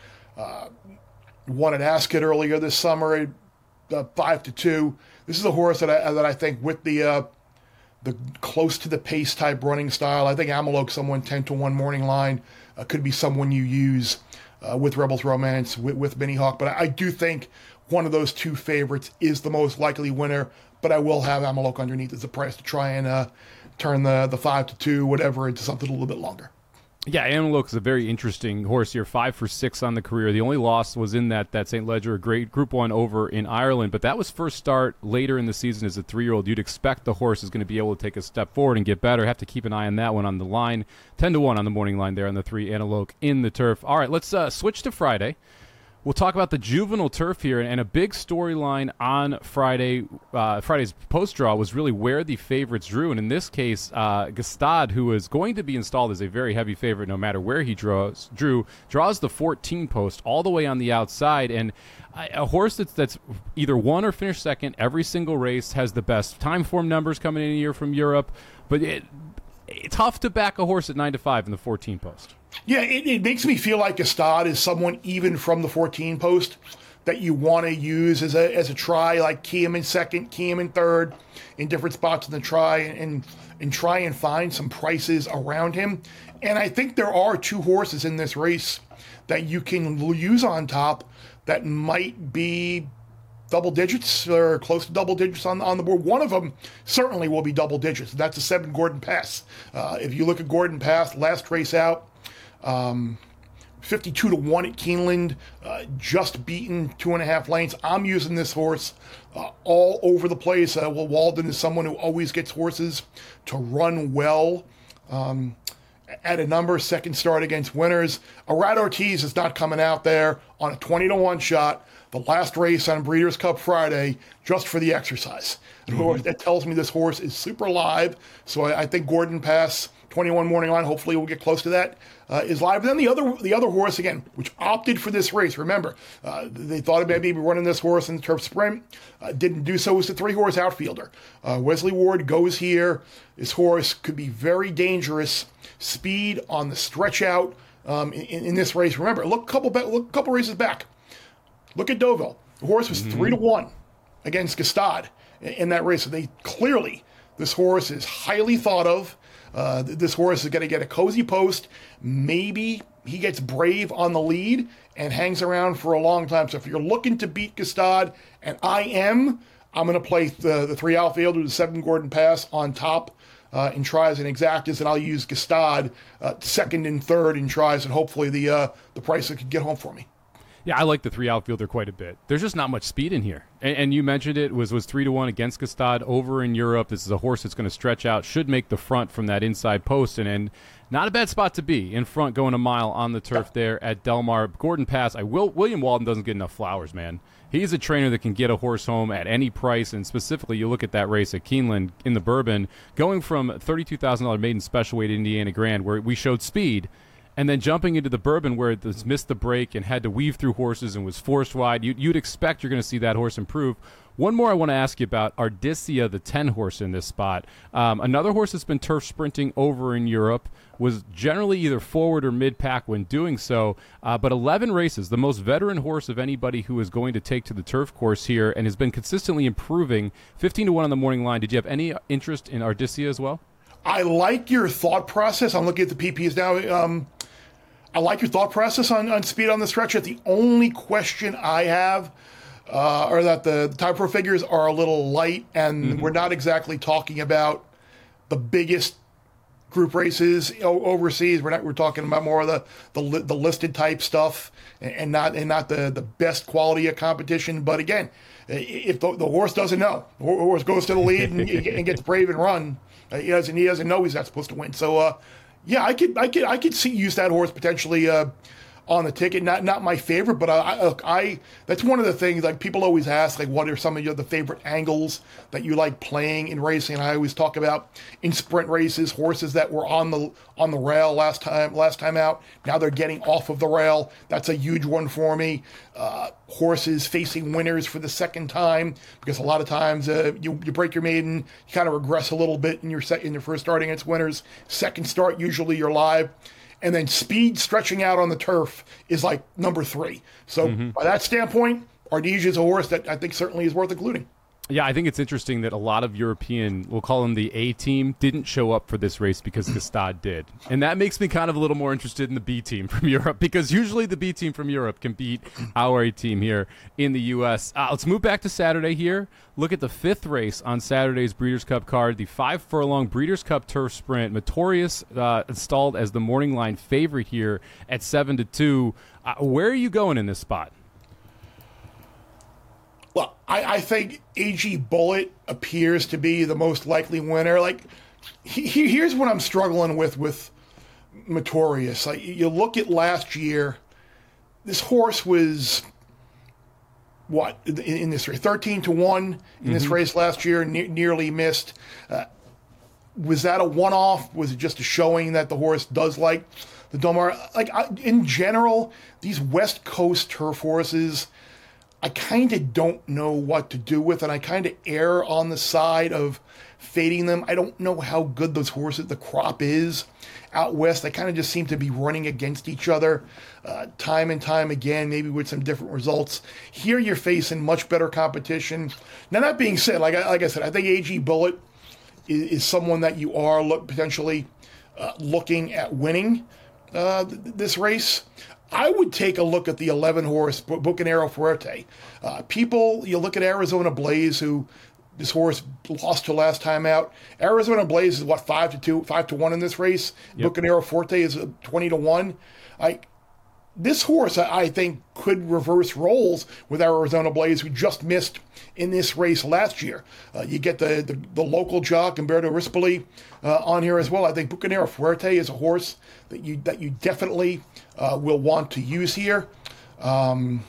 Won at Ascot earlier this summer, 5-2. This is a horse that I think with the close to the pace type running style, I think Amelope, someone 10-1 morning line, could be someone you use with Rebels Romance, with Mini Hawk. But I do think one of those two favorites is the most likely winner, but I will have Amelope underneath as a price to try and turn the 5-2, whatever, into something a little bit longer. Yeah, Amelope is a very interesting horse here. 5 for 6 on the career. The only loss was in that St. Ledger, a great Group 1 over in Ireland, but that was first start later in the season as a 3-year-old. You'd expect the horse is going to be able to take a step forward and get better. Have to keep an eye on that one on the line. 10-1 on the morning line there on the 3 Amelope in the turf. All right, let's switch to Friday. We'll talk about the juvenile turf here, and a big storyline on Friday. Friday's post draw was really where the favorites drew, and in this case, Gstaad, who is going to be installed as a very heavy favorite no matter where he draws the 14 post all the way on the outside, and a horse that's either won or finished second every single race, has the best time form numbers coming in a year from Europe, but it's tough to back a horse at 9-5 in the 14 post. Yeah, it makes me feel like Gstaad is someone even from the 14 post that you want to use as a try, like key him in second, key him in third, in different spots in the try, and try and find some prices around him. And I think there are two horses in this race that you can use on top that might be double digits or close to double digits on the board. One of them certainly will be double digits. That's the 7 Gordon Pass. If you look at Gordon Pass, last race out, 52-1 at Keeneland, just beaten 2.5 lengths. I'm using this horse all over the place. Walden is someone who always gets horses to run well at a number. Second start against winners. Arad Ortiz is not coming out there on a 20-1 shot. The last race on Breeders' Cup Friday, just for the exercise. Mm-hmm. That tells me this horse is super live. So I think Gordon Pass, 21 morning line, hopefully we'll get close to that, is live. But then the other horse, again, which opted for this race, remember, they thought about maybe running this horse in the turf sprint, didn't do so, was the 3-horse outfielder. Wesley Ward goes here. This horse could be very dangerous. Speed on the stretch out in this race. Remember, look a couple races back. Look at Deauville. The horse was 3-1 against Gstaad in that race. So this horse is highly thought of. This horse is going to get a cozy post. Maybe he gets brave on the lead and hangs around for a long time. So if you're looking to beat Gstaad, and I'm going to play the 3 outfielders, the 7 Gordon Pass on top in tries and exactas, and I'll use Gstaad second and third in tries, and hopefully the price that could get home for me. Yeah, I like the 3 outfielder quite a bit. There's just not much speed in here. And you mentioned it was 3-1 against Gstaad over in Europe. This is a horse that's going to stretch out, should make the front from that inside post, and not a bad spot to be in front going a mile on the turf there at Del Mar. Gordon Pass, William Walden doesn't get enough flowers, man. He's a trainer that can get a horse home at any price, and specifically you look at that race at Keeneland in the Bourbon, going from $32,000 maiden special weight Indiana Grand, where we showed speed, and then jumping into the Bourbon where it missed the break and had to weave through horses and was forced wide. You'd expect you're going to see that horse improve. One more I want to ask you about, Ardisia, the 10 horse in this spot. Another horse that's been turf sprinting over in Europe, was generally either forward or mid-pack when doing so, but 11 races, the most veteran horse of anybody who is going to take to the turf course here, and has been consistently improving. 15-1 on the morning line. Did you have any interest in Ardisia as well? I like your thought process. I'm looking at the PPs now. I like your thought process on speed on the stretch. The only question I have are that the Time Pro figures are a little light, and we're not exactly talking about the biggest group races overseas. We're talking about more of the listed type stuff and not the best quality of competition. But again, if the horse doesn't know, the horse goes to the lead and gets brave and run, he doesn't know he's not supposed to win. So yeah, I could see use that horse potentially on the ticket. Not my favorite, but I that's one of the things, like, people always ask, like, what are some of the favorite angles that you like playing in racing? And I always talk about, in sprint races, horses that were on the rail last time out. Now they're getting off of the rail. That's a huge one for me. Horses facing winners for the second time, because a lot of times you break your maiden, you kind of regress a little bit in your first start against winners. Second start, usually you're live. And then speed stretching out on the turf is like number 3. So by that standpoint, Ardesia is a horse that I think certainly is worth including. Yeah, I think it's interesting that a lot of European, we'll call them the A team, didn't show up for this race because Gstaad did. And that makes me kind of a little more interested in the B team from Europe, because usually the B team from Europe can beat our A team here in the U.S. Let's move back to Saturday here. Look at the 5th race on Saturday's Breeders' Cup card, the 5-furlong Breeders' Cup Turf Sprint. Notorious installed as the morning line favorite here at 7-2. Where are you going in this spot? Well, I think AG Bullet appears to be the most likely winner. Like, here's what I'm struggling with Notorious. Like, you look at last year, this horse was what in this race, 13-1 in this race last year, nearly missed. Was that a one-off? Was it just a showing that the horse does like the Del Mar? Like, in general, these West Coast turf horses, I kind of don't know what to do with, and I kind of err on the side of fading them. I don't know how good those horses, the crop is out west. They kind of just seem to be running against each other time and time again, maybe with some different results. Here you're facing much better competition. Now, that being said, like I said, I think AG Bullet is someone that you are potentially looking at winning this race. I would take a look at the 11-horse Bucanero Fuerte. You look at Arizona Blaze, who this horse lost to last time out. Arizona Blaze is, 5-1 in this race. Yep. Bucanero Fuerte is 20-1. This horse, I think, could reverse roles with Arizona Blaze, who just missed in this race last year. You get the local jock, Umberto Rispoli, on here as well. I think Bucanero Fuerte is a horse that you definitely will want to use here. Trying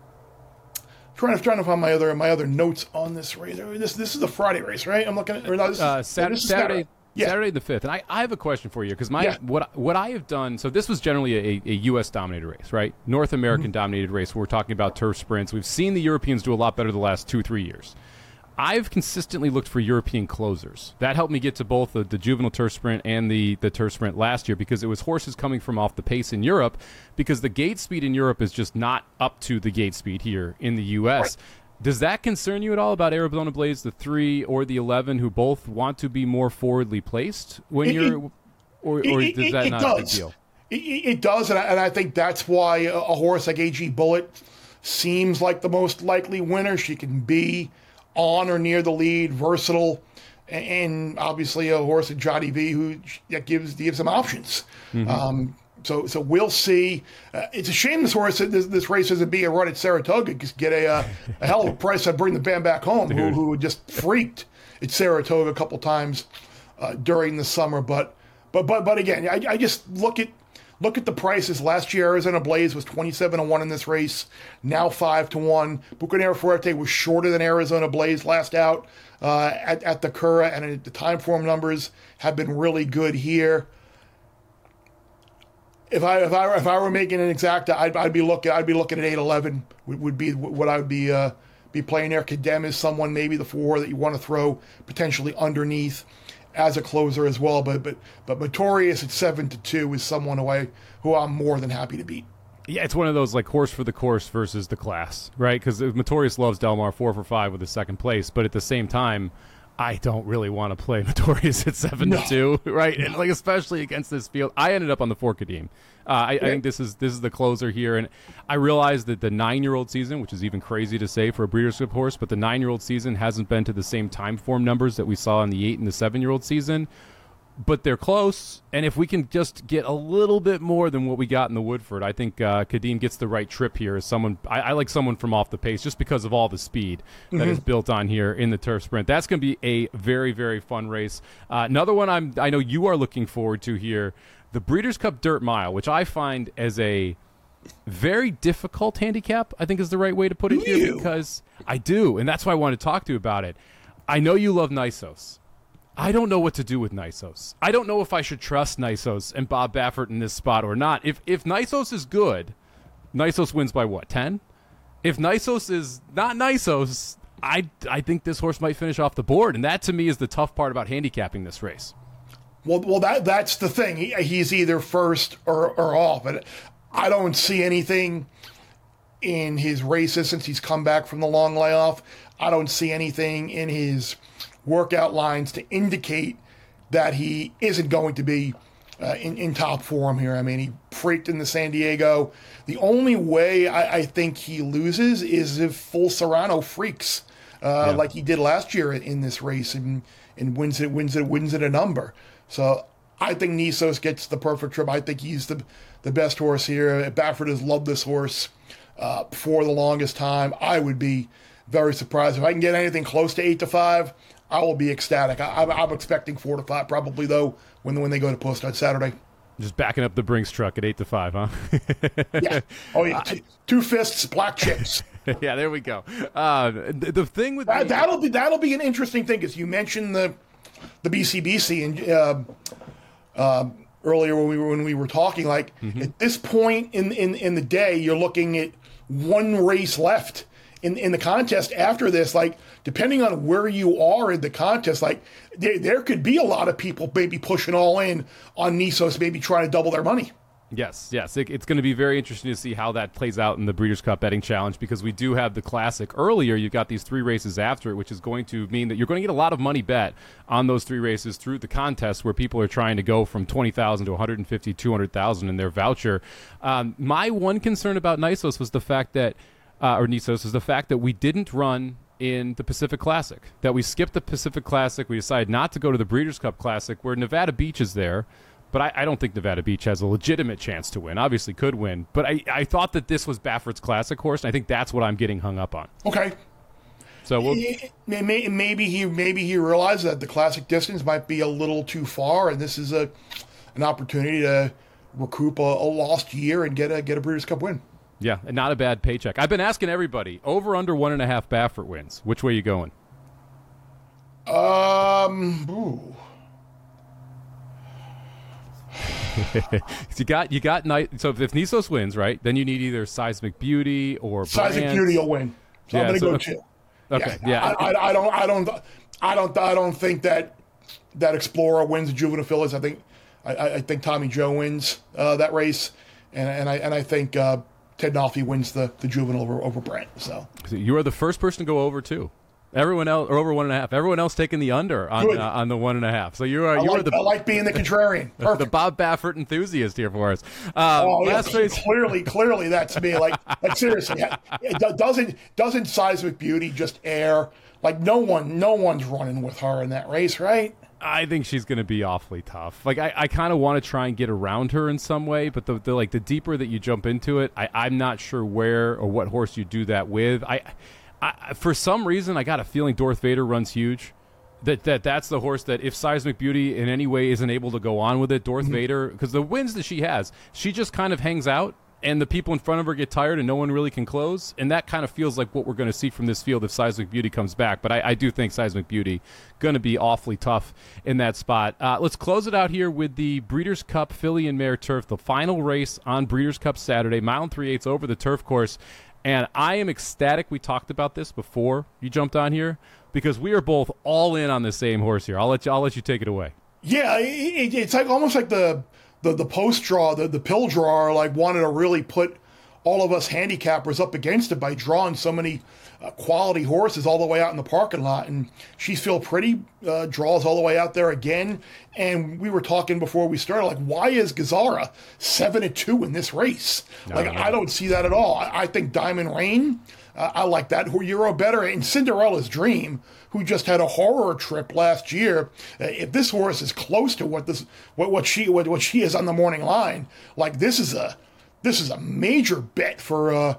to find my other notes on this race. This is a Friday race, right? I'm looking at Saturday. Yeah. Saturday the 5th. And I have a question for you, because what I have done, so this was generally a U.S. dominated race, right? North American dominated race. We're talking about turf sprints. We've seen the Europeans do a lot better the last 2-3 years. I've consistently looked for European closers. That helped me get to both the juvenile turf sprint and the turf sprint last year, because it was horses coming from off the pace in Europe, because the gate speed in Europe is just not up to the gate speed here in the U.S. Right. Does that concern you at all about Arizona Blaze, the 3 or the 11, who both want to be more forwardly placed when or does that not a big deal? It does, and I think that's why a horse like AG Bullet seems like the most likely winner. She can be on or near the lead, versatile, and obviously a horse like Johnny V, who that gives him options. So we'll see. It's a shame this race isn't being run at Saratoga. Just get a hell of a price to bring the band back home, who just freaked at Saratoga a couple times during the summer. But again, I just look at the prices. Last year, Arizona Blaze was 27-1 in this race. Now 5-1. Bucanero Fuerte was shorter than Arizona Blaze last out at the Cura, and the time form numbers have been really good here. If I were making an exacta, I'd be looking at 8-11 would be what I would be playing there. Cadem is someone, maybe the 4 that you want to throw potentially underneath as a closer as well. But Notorious at 7-2 is someone who I'm more than happy to beat. Yeah, it's one of those like horse for the course versus the class, right? Because Notorious loves Del Mar 4 for 5 with the second place, but at the same time, I don't really want to play Notorious at 7-2, right? And like especially against this field, I ended up on the 4 Kadim. I think this is the closer here, and I realize that the 9-year-old season, which is even crazy to say for a Breeders' Cup horse, but the 9-year-old season hasn't been to the same time form numbers that we saw in the 8 and the 7-year-old season. but they're close. And if we can just get a little bit more than what we got in the Woodford, I think Kadeem gets the right trip here. As someone, I like someone from off the pace just because of all the speed that is built on here in the turf sprint. That's going to be a very, very fun race. Another one I know you are looking forward to here, the Breeders' Cup Dirt Mile, which I find as a very difficult handicap, I think is the right way to put it here, because I do, and that's why I want to talk to you about it. I know you love Nysos. I don't know what to do with Nysos. I don't know if I should trust Nysos and Bob Baffert in this spot or not. If Nysos is good, Nysos wins by what, 10? If Nysos is not Nysos, I think this horse might finish off the board, and that to me is the tough part about handicapping this race. Well, that's the thing. He's either first or off, but I don't see anything in his races since he's come back from the long layoff. I don't see anything in his workout lines to indicate that he isn't going to be in top form here. I mean, he freaked in the San Diego. The only way I think he loses is if Full Serrano freaks like he did last year in this race and wins it a number. So I think Nysos gets the perfect trip. I think he's the best horse here. Baffert has loved this horse for the longest time. I would be very surprised if I can get anything close to 8-5. I will be ecstatic. I'm expecting 4-5 probably though when they go to post on Saturday. Just backing up the Brinks truck at 8-5, huh? Yeah. Oh yeah. Two fists, black chips. Yeah, there we go. The thing with that'll be an interesting thing, because you mentioned the BCBC and earlier when we were talking. Like at this point in the day, you're looking at one race left in the contest. After this, like depending on where you are in the contest, like there could be a lot of people maybe pushing all in on Nysos, maybe trying to double their money. Yes. It's going to be very interesting to see how that plays out in the Breeders' Cup Betting Challenge, because we do have the Classic earlier. You've got these 3 races after it, which is going to mean that you're going to get a lot of money bet on those 3 races through the contest, where people are trying to go from 20,000 to 150, 200,000 in their voucher. My one concern about Nysos was the fact that, Nysos is the fact that we didn't run in the Pacific Classic, that we skipped the Pacific Classic. We decided not to go to the Breeders' Cup Classic, where Nevada Beach is there. But I don't think Nevada Beach has a legitimate chance to win. Obviously could win. But I thought that this was Baffert's Classic horse, and I think that's what I'm getting hung up on. Okay. So maybe he realized that the Classic distance might be a little too far, and this is an opportunity to recoup a lost year and get a Breeders' Cup win. Yeah, and not a bad paycheck. I've been asking everybody, over under 1.5 Baffert wins. Which way are you going? Ooh. you got so if Nysos wins, right, then you need either Seismic Beauty or Seismic Brands. Beauty will win. So I'm going to go 2. Okay. Yeah. I don't think that Explorer wins the Juvenile Phillies. I think Tommy Joe wins that race, and I think Ted Nolfi wins the Juvenile over Brent. So you are the first person to go over 2. Everyone else, or over 1.5. Everyone else taking the under on the 1.5. So I like being the contrarian. Perfect. The Bob Baffert enthusiast here for us. Clearly, that's me. Like seriously, doesn't Seismic Beauty just air? Like no one's running with her in that race, right? I think she's going to be awfully tough. Like I kind of want to try and get around her in some way, but the deeper that you jump into it, I'm not sure where or what horse you do that with. For some reason, I got a feeling Darth Vader runs huge. That's the horse that if Seismic Beauty in any way isn't able to go on with it, Darth Vader, because the wins that she has, she just kind of hangs out, and the people in front of her get tired, and no one really can close. And that kind of feels like what we're going to see from this field if Seismic Beauty comes back. But I do think Seismic Beauty going to be awfully tough in that spot. Let's close it out here with the Breeders' Cup Filly and Mare Turf, the final race on Breeders' Cup Saturday, mile and 3/8 over the turf course. And I am ecstatic. We talked about this before you jumped on here, because we are both all in on the same horse here. I'll let you take it away. Yeah, it's like almost like the post draw, the pill drawer, like wanted to really put all of us handicappers up against it by drawing so many quality horses all the way out in the parking lot. And She's Feel Pretty draws all the way out there again. And we were talking before we started, like, why is Gazzara 7-2 in this race? I don't see that at all. I think Diamond Rain, I like that. Euro better. And Cinderella's Dream, who just had a horror trip last year. If this horse is close to what she is on the morning line, like this is a major bet for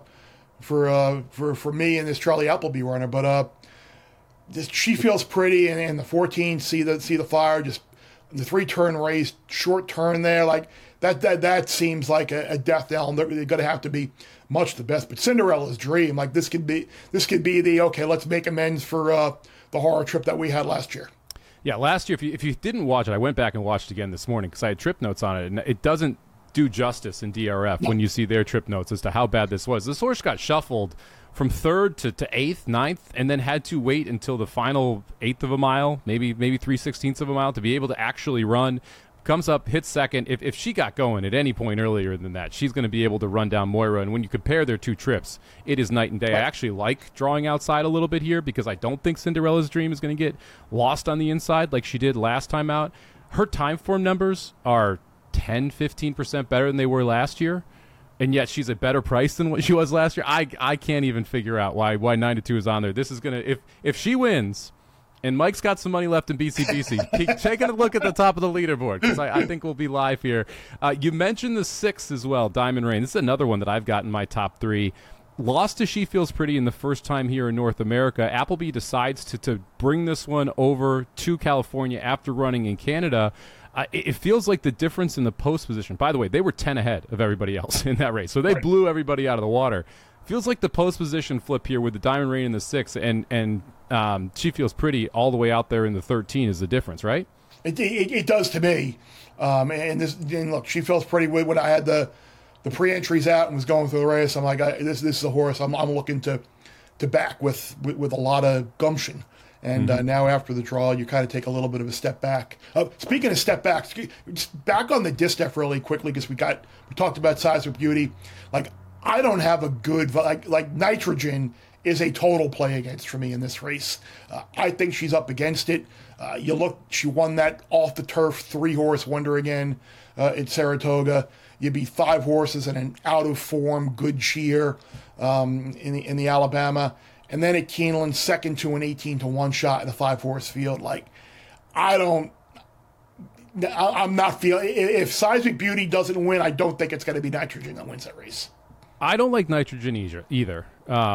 me and this Charlie Appleby runner. But She Feels Pretty and the 14 see the fire, just the 3-turn race, short turn there, like that seems like a death knell. They're going to have to be much the best. But Cinderella's Dream, like this could be the okay, let's make amends for the horror trip that we had last year. Yeah, last year, if you didn't watch it, I went back and watched it again this morning because I had trip notes on it, and it doesn't do justice in DRF when you see their trip notes as to how bad this was. This horse got shuffled from 3rd to 8th, 9th, and then had to wait until the final 1/8 of a mile, maybe 3/16 of a mile to be able to actually run. Comes up, hits second. If she got going at any point earlier than that, she's going to be able to run down Moira. And when you compare their two trips, it is night and day. I actually like drawing outside a little bit here because I don't think Cinderella's Dream is going to get lost on the inside like she did last time out. Her time form numbers are 10-15% better than they were last year, and yet she's a better price than what she was last year. I can't even figure out why 9-2 is on there. This is going to, if she wins, and Mike's got some money left in BCBC, keep taking a look at the top of the leaderboard because I think we'll be live here. You mentioned the 6 as well, Diamond Rain. This is another one that I've got in my top 3. Lost to She Feels Pretty in the first time here in North America. Appleby decides to bring this one over to California after running in Canada. It feels like the difference in the post position. By the way, they were 10 ahead of everybody else in that race, so they blew everybody out of the water. Feels like the post position flip here with the Diamond Rain in the 6 and She Feels Pretty all the way out there in the 13 is the difference, right? It does to me. And look, She Feels Pretty. When I had the pre-entries out and was going through the race, I'm like, this is a horse I'm looking to back with a lot of gumption. And now after the draw, you kind of take a little bit of a step back. Speaking of step backs, back on the distaff really quickly because we talked about Seismic Beauty. Like, I don't have a good like Nitrogen is a total play against for me in this race. I think she's up against it. You look, she won that off the turf 3-horse Wonder Again at Saratoga. You beat 5 horses in an out of form good cheer in the Alabama, and then at Keeneland, second to an 18-1 shot in a 5-horse field. Like, I'm not feeling. If Seismic Beauty doesn't win, I don't think it's going to be Nitrogen that wins that race. I don't like Nitrogen either.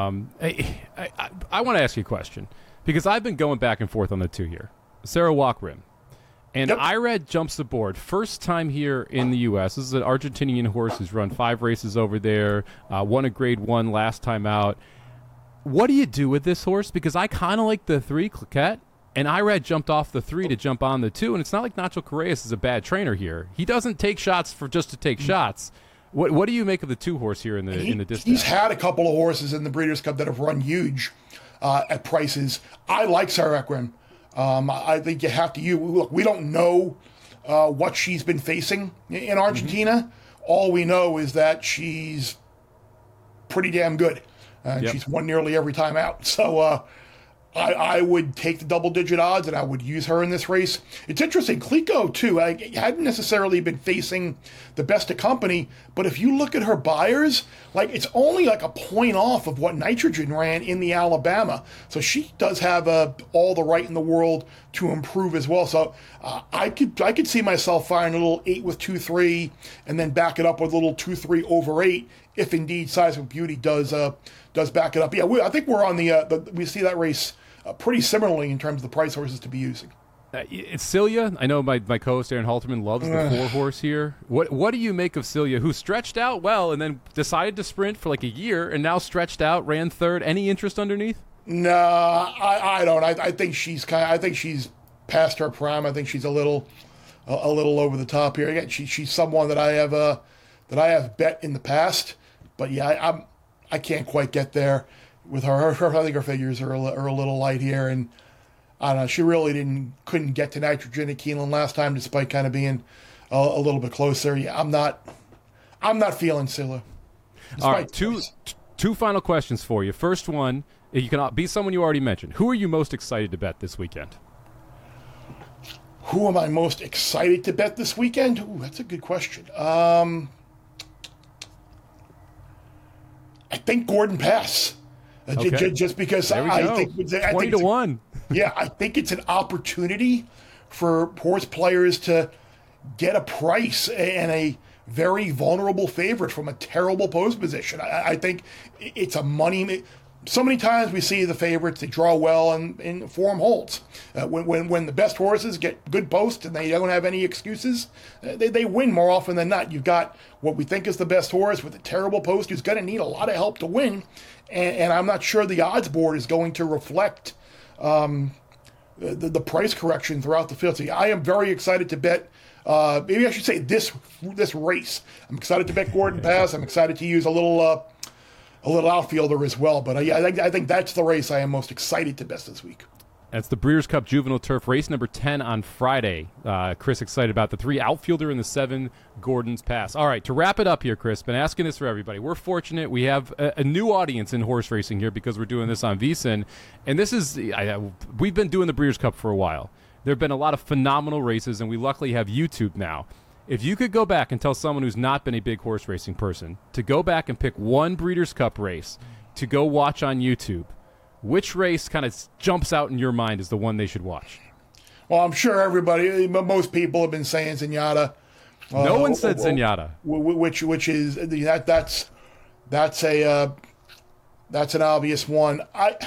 I want to ask you a question because I've been going back and forth on the 2 here. Sarawak Rim. And yep. Irad jumps aboard. First time here in the U.S. This is an Argentinian horse who's run 5 races over there, won a grade 1 last time out. What do you do with this horse? Because I kind of like the 3, Claquette, and Irad jumped off the 3 to jump on the 2, and it's not like Nacho Correas is a bad trainer here. He doesn't take shots for just to take shots. What do you make of the 2 horse here in the distance? He's had a couple of horses in the Breeders' Cup that have run huge at prices. I like Sarawak Rim. I think you have to. Look, we don't know what she's been facing in Argentina. Mm-hmm. All we know is that she's pretty damn good. She's won nearly every time out. So I would take the double-digit odds, and I would use her in this race. It's interesting. Clico, too, hadn't necessarily been facing the best of company, but if you look at her buyers, like it's only like a point off of what Nitrogen ran in the Alabama. So she does have all the right in the world to improve as well. So I could see myself firing a little 8 with 2-3 and then back it up with a little 2-3 over 8 if indeed Seismic Beauty does back it up. Yeah, I think we're on we see that race pretty similarly in terms of the price horses to be using. It's Celia. I know my co-host Aaron Halterman loves the 4-horse here. What do you make of Celia, who stretched out well and then decided to sprint for like a year and now stretched out, ran 3rd? Any interest underneath? No, I don't. I think she's past her prime. I think she's a little over the top here. Again, she's someone that I have bet in the past, but yeah, I can't quite get there with her. I think her figures are a little light here, and I don't know. She really couldn't get to Nitrogen at Keeneland last time, despite kind of being a little bit closer. Yeah, I'm not feeling Silla. All right, two final questions for you. First one, you can be someone you already mentioned. Who are you most excited to bet this weekend? Who am I most excited to bet this weekend? Ooh, that's a good question. I think Gordon Pass. Okay. Just because I think 20 to 1. Yeah, I think it's an opportunity for horse players to get a price and a very vulnerable favorite from a terrible post position. I think it's a money. So many times we see the favorites, they draw well and form holds. When the best horses get good posts and they don't have any excuses, they win more often than not. You've got what we think is the best horse with a terrible post who's going to need a lot of help to win. And I'm not sure the odds board is going to reflect the price correction throughout the field. So I am very excited to bet. Maybe I should say this race. I'm excited to bet Gordon Pass. I'm excited to use a little outfielder as well. But I think that's the race I am most excited to bet this week. That's the Breeders' Cup Juvenile Turf race number 10 on Friday. Chris excited about the 3 outfielder and the 7 Gordon's Pass. All right, to wrap it up here, Chris, been asking this for everybody. We're fortunate we have a new audience in horse racing here because we're doing this on VSiN. And this is we've been doing the Breeders' Cup for a while. There have been a lot of phenomenal races, and we luckily have YouTube now. If you could go back and tell someone who's not been a big horse racing person to go back and pick one Breeders' Cup race to go watch on YouTube, which race kind of jumps out in your mind as the one they should watch? Well, I'm sure most people have been saying Zenyatta. No one said Zenyatta. Which is that's an obvious one.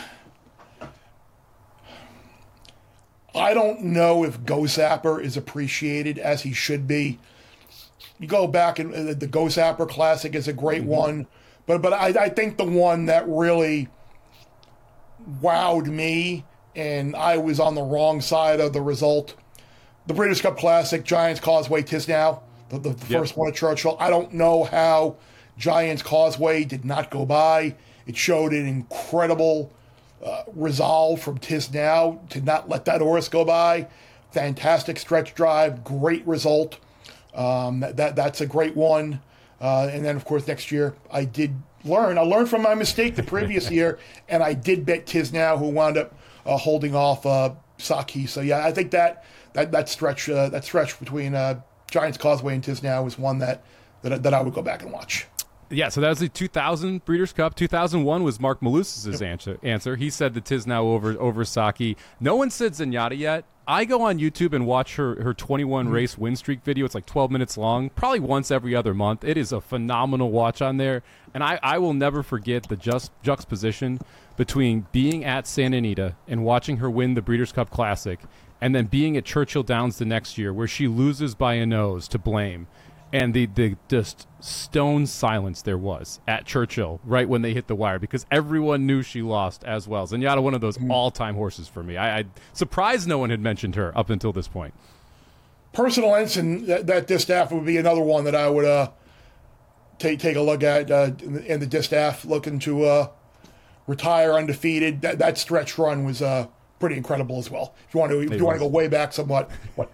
I don't know if Go Zapper is appreciated as he should be. You go back and the Go Zapper Classic is a great one, but I think the one that really wowed me, and I was on the wrong side of the result, the Breeders' Cup Classic, Giants Causeway Tiznow, the first one at Churchill. I don't know how Giants Causeway did not go by. It showed an incredible resolve from Tiznow to not let that horse go by. Fantastic stretch drive, great result. That's a great one. And then, of course, next year I learned from my mistake the previous year, and I did bet Tiznow, who wound up holding off Saki. So yeah, I think that stretch between Giants Causeway and Tiznow is one that I would go back and watch. Yeah, so that was the 2000 Breeders' Cup. 2001 was Mark Malusis' answer. He said the Tiznow over Saki. No one said Zenyatta yet. I go on YouTube and watch her 21 race win streak video. It's like 12 minutes long, probably once every other month. It is a phenomenal watch on there. And I will never forget the juxtaposition between being at Santa Anita and watching her win the Breeders' Cup Classic and then being at Churchill Downs the next year where she loses by a nose to Blame. And the just stone silence there was at Churchill right when they hit the wire because everyone knew she lost as well. Zenyatta, one of those all-time horses for me. I surprised no one had mentioned her up until this point. Personal Ensign, that distaff would be another one that I would take a look at in the distaff, looking to retire undefeated. That stretch run was pretty incredible as well. If you want to go way back somewhat,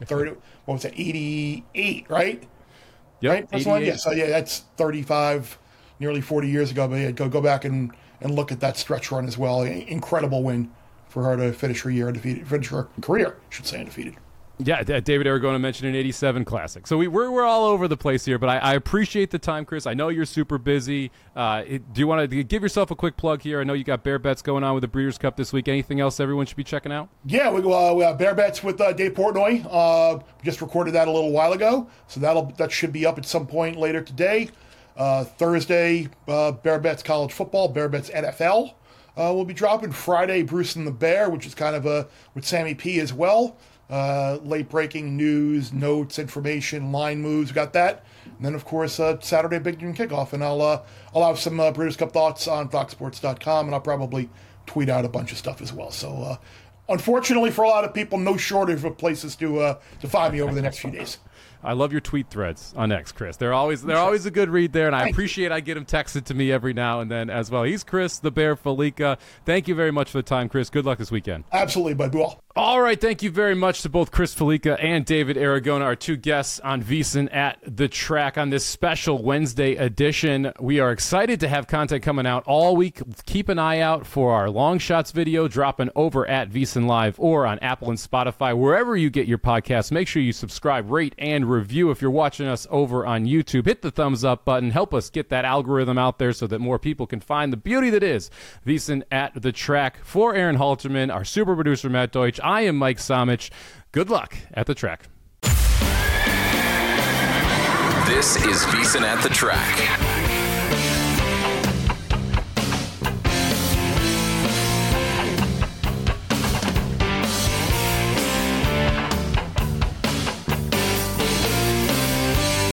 88, right? Yep, right? That's one, yeah. So yeah, that's 35, nearly 40 years ago. But yeah, go back and look at that stretch run as well. Incredible win for her to finish her year undefeated, finish her career, I should say, undefeated. Yeah, David Aragona mentioned an 87 Classic. So we're all over the place here, but I appreciate the time, Chris. I know you're super busy. Do you want to give yourself a quick plug here? I know you got Bear Bets going on with the Breeders' Cup this week. Anything else everyone should be checking out? Yeah, we have Bear Bets with Dave Portnoy. Just recorded that a little while ago, so that should be up at some point later today. Thursday, Bear Bets College Football, Bear Bets NFL. We'll be dropping Friday, Bruce and the Bear, which is kind of with Sammy P as well. Late breaking news, notes, information, line moves, got that. And then, of course, Saturday Big Noon Kickoff. And I'll have some Breeders' Cup thoughts on foxsports.com, and I'll probably tweet out a bunch of stuff as well. So, unfortunately for a lot of people, no shortage of places to find me over the next few days. I love your tweet threads on X, Chris. They're always a good read there, and I appreciate I get them texted to me every now and then as well. He's Chris the Bear Fallica. Thank you very much for the time, Chris. Good luck this weekend. Absolutely, bud. Well. All right, thank you very much to both Chris Fallica and David Aragona, our two guests on VSiN at the Track on this special Wednesday edition. We are excited to have content coming out all week. Keep an eye out for our Long Shots video dropping over at VSiN Live or on Apple and Spotify, wherever you get your podcasts. Make sure you subscribe, rate, and review. If you're watching us over on YouTube, hit the thumbs up button. Help us get that algorithm out there so that more people can find the beauty that is VSiN at the Track. For Aaron Halterman, our super producer Matt Deutsch, I am Mike Somich. Good luck at the track. This is VSiN at the Track.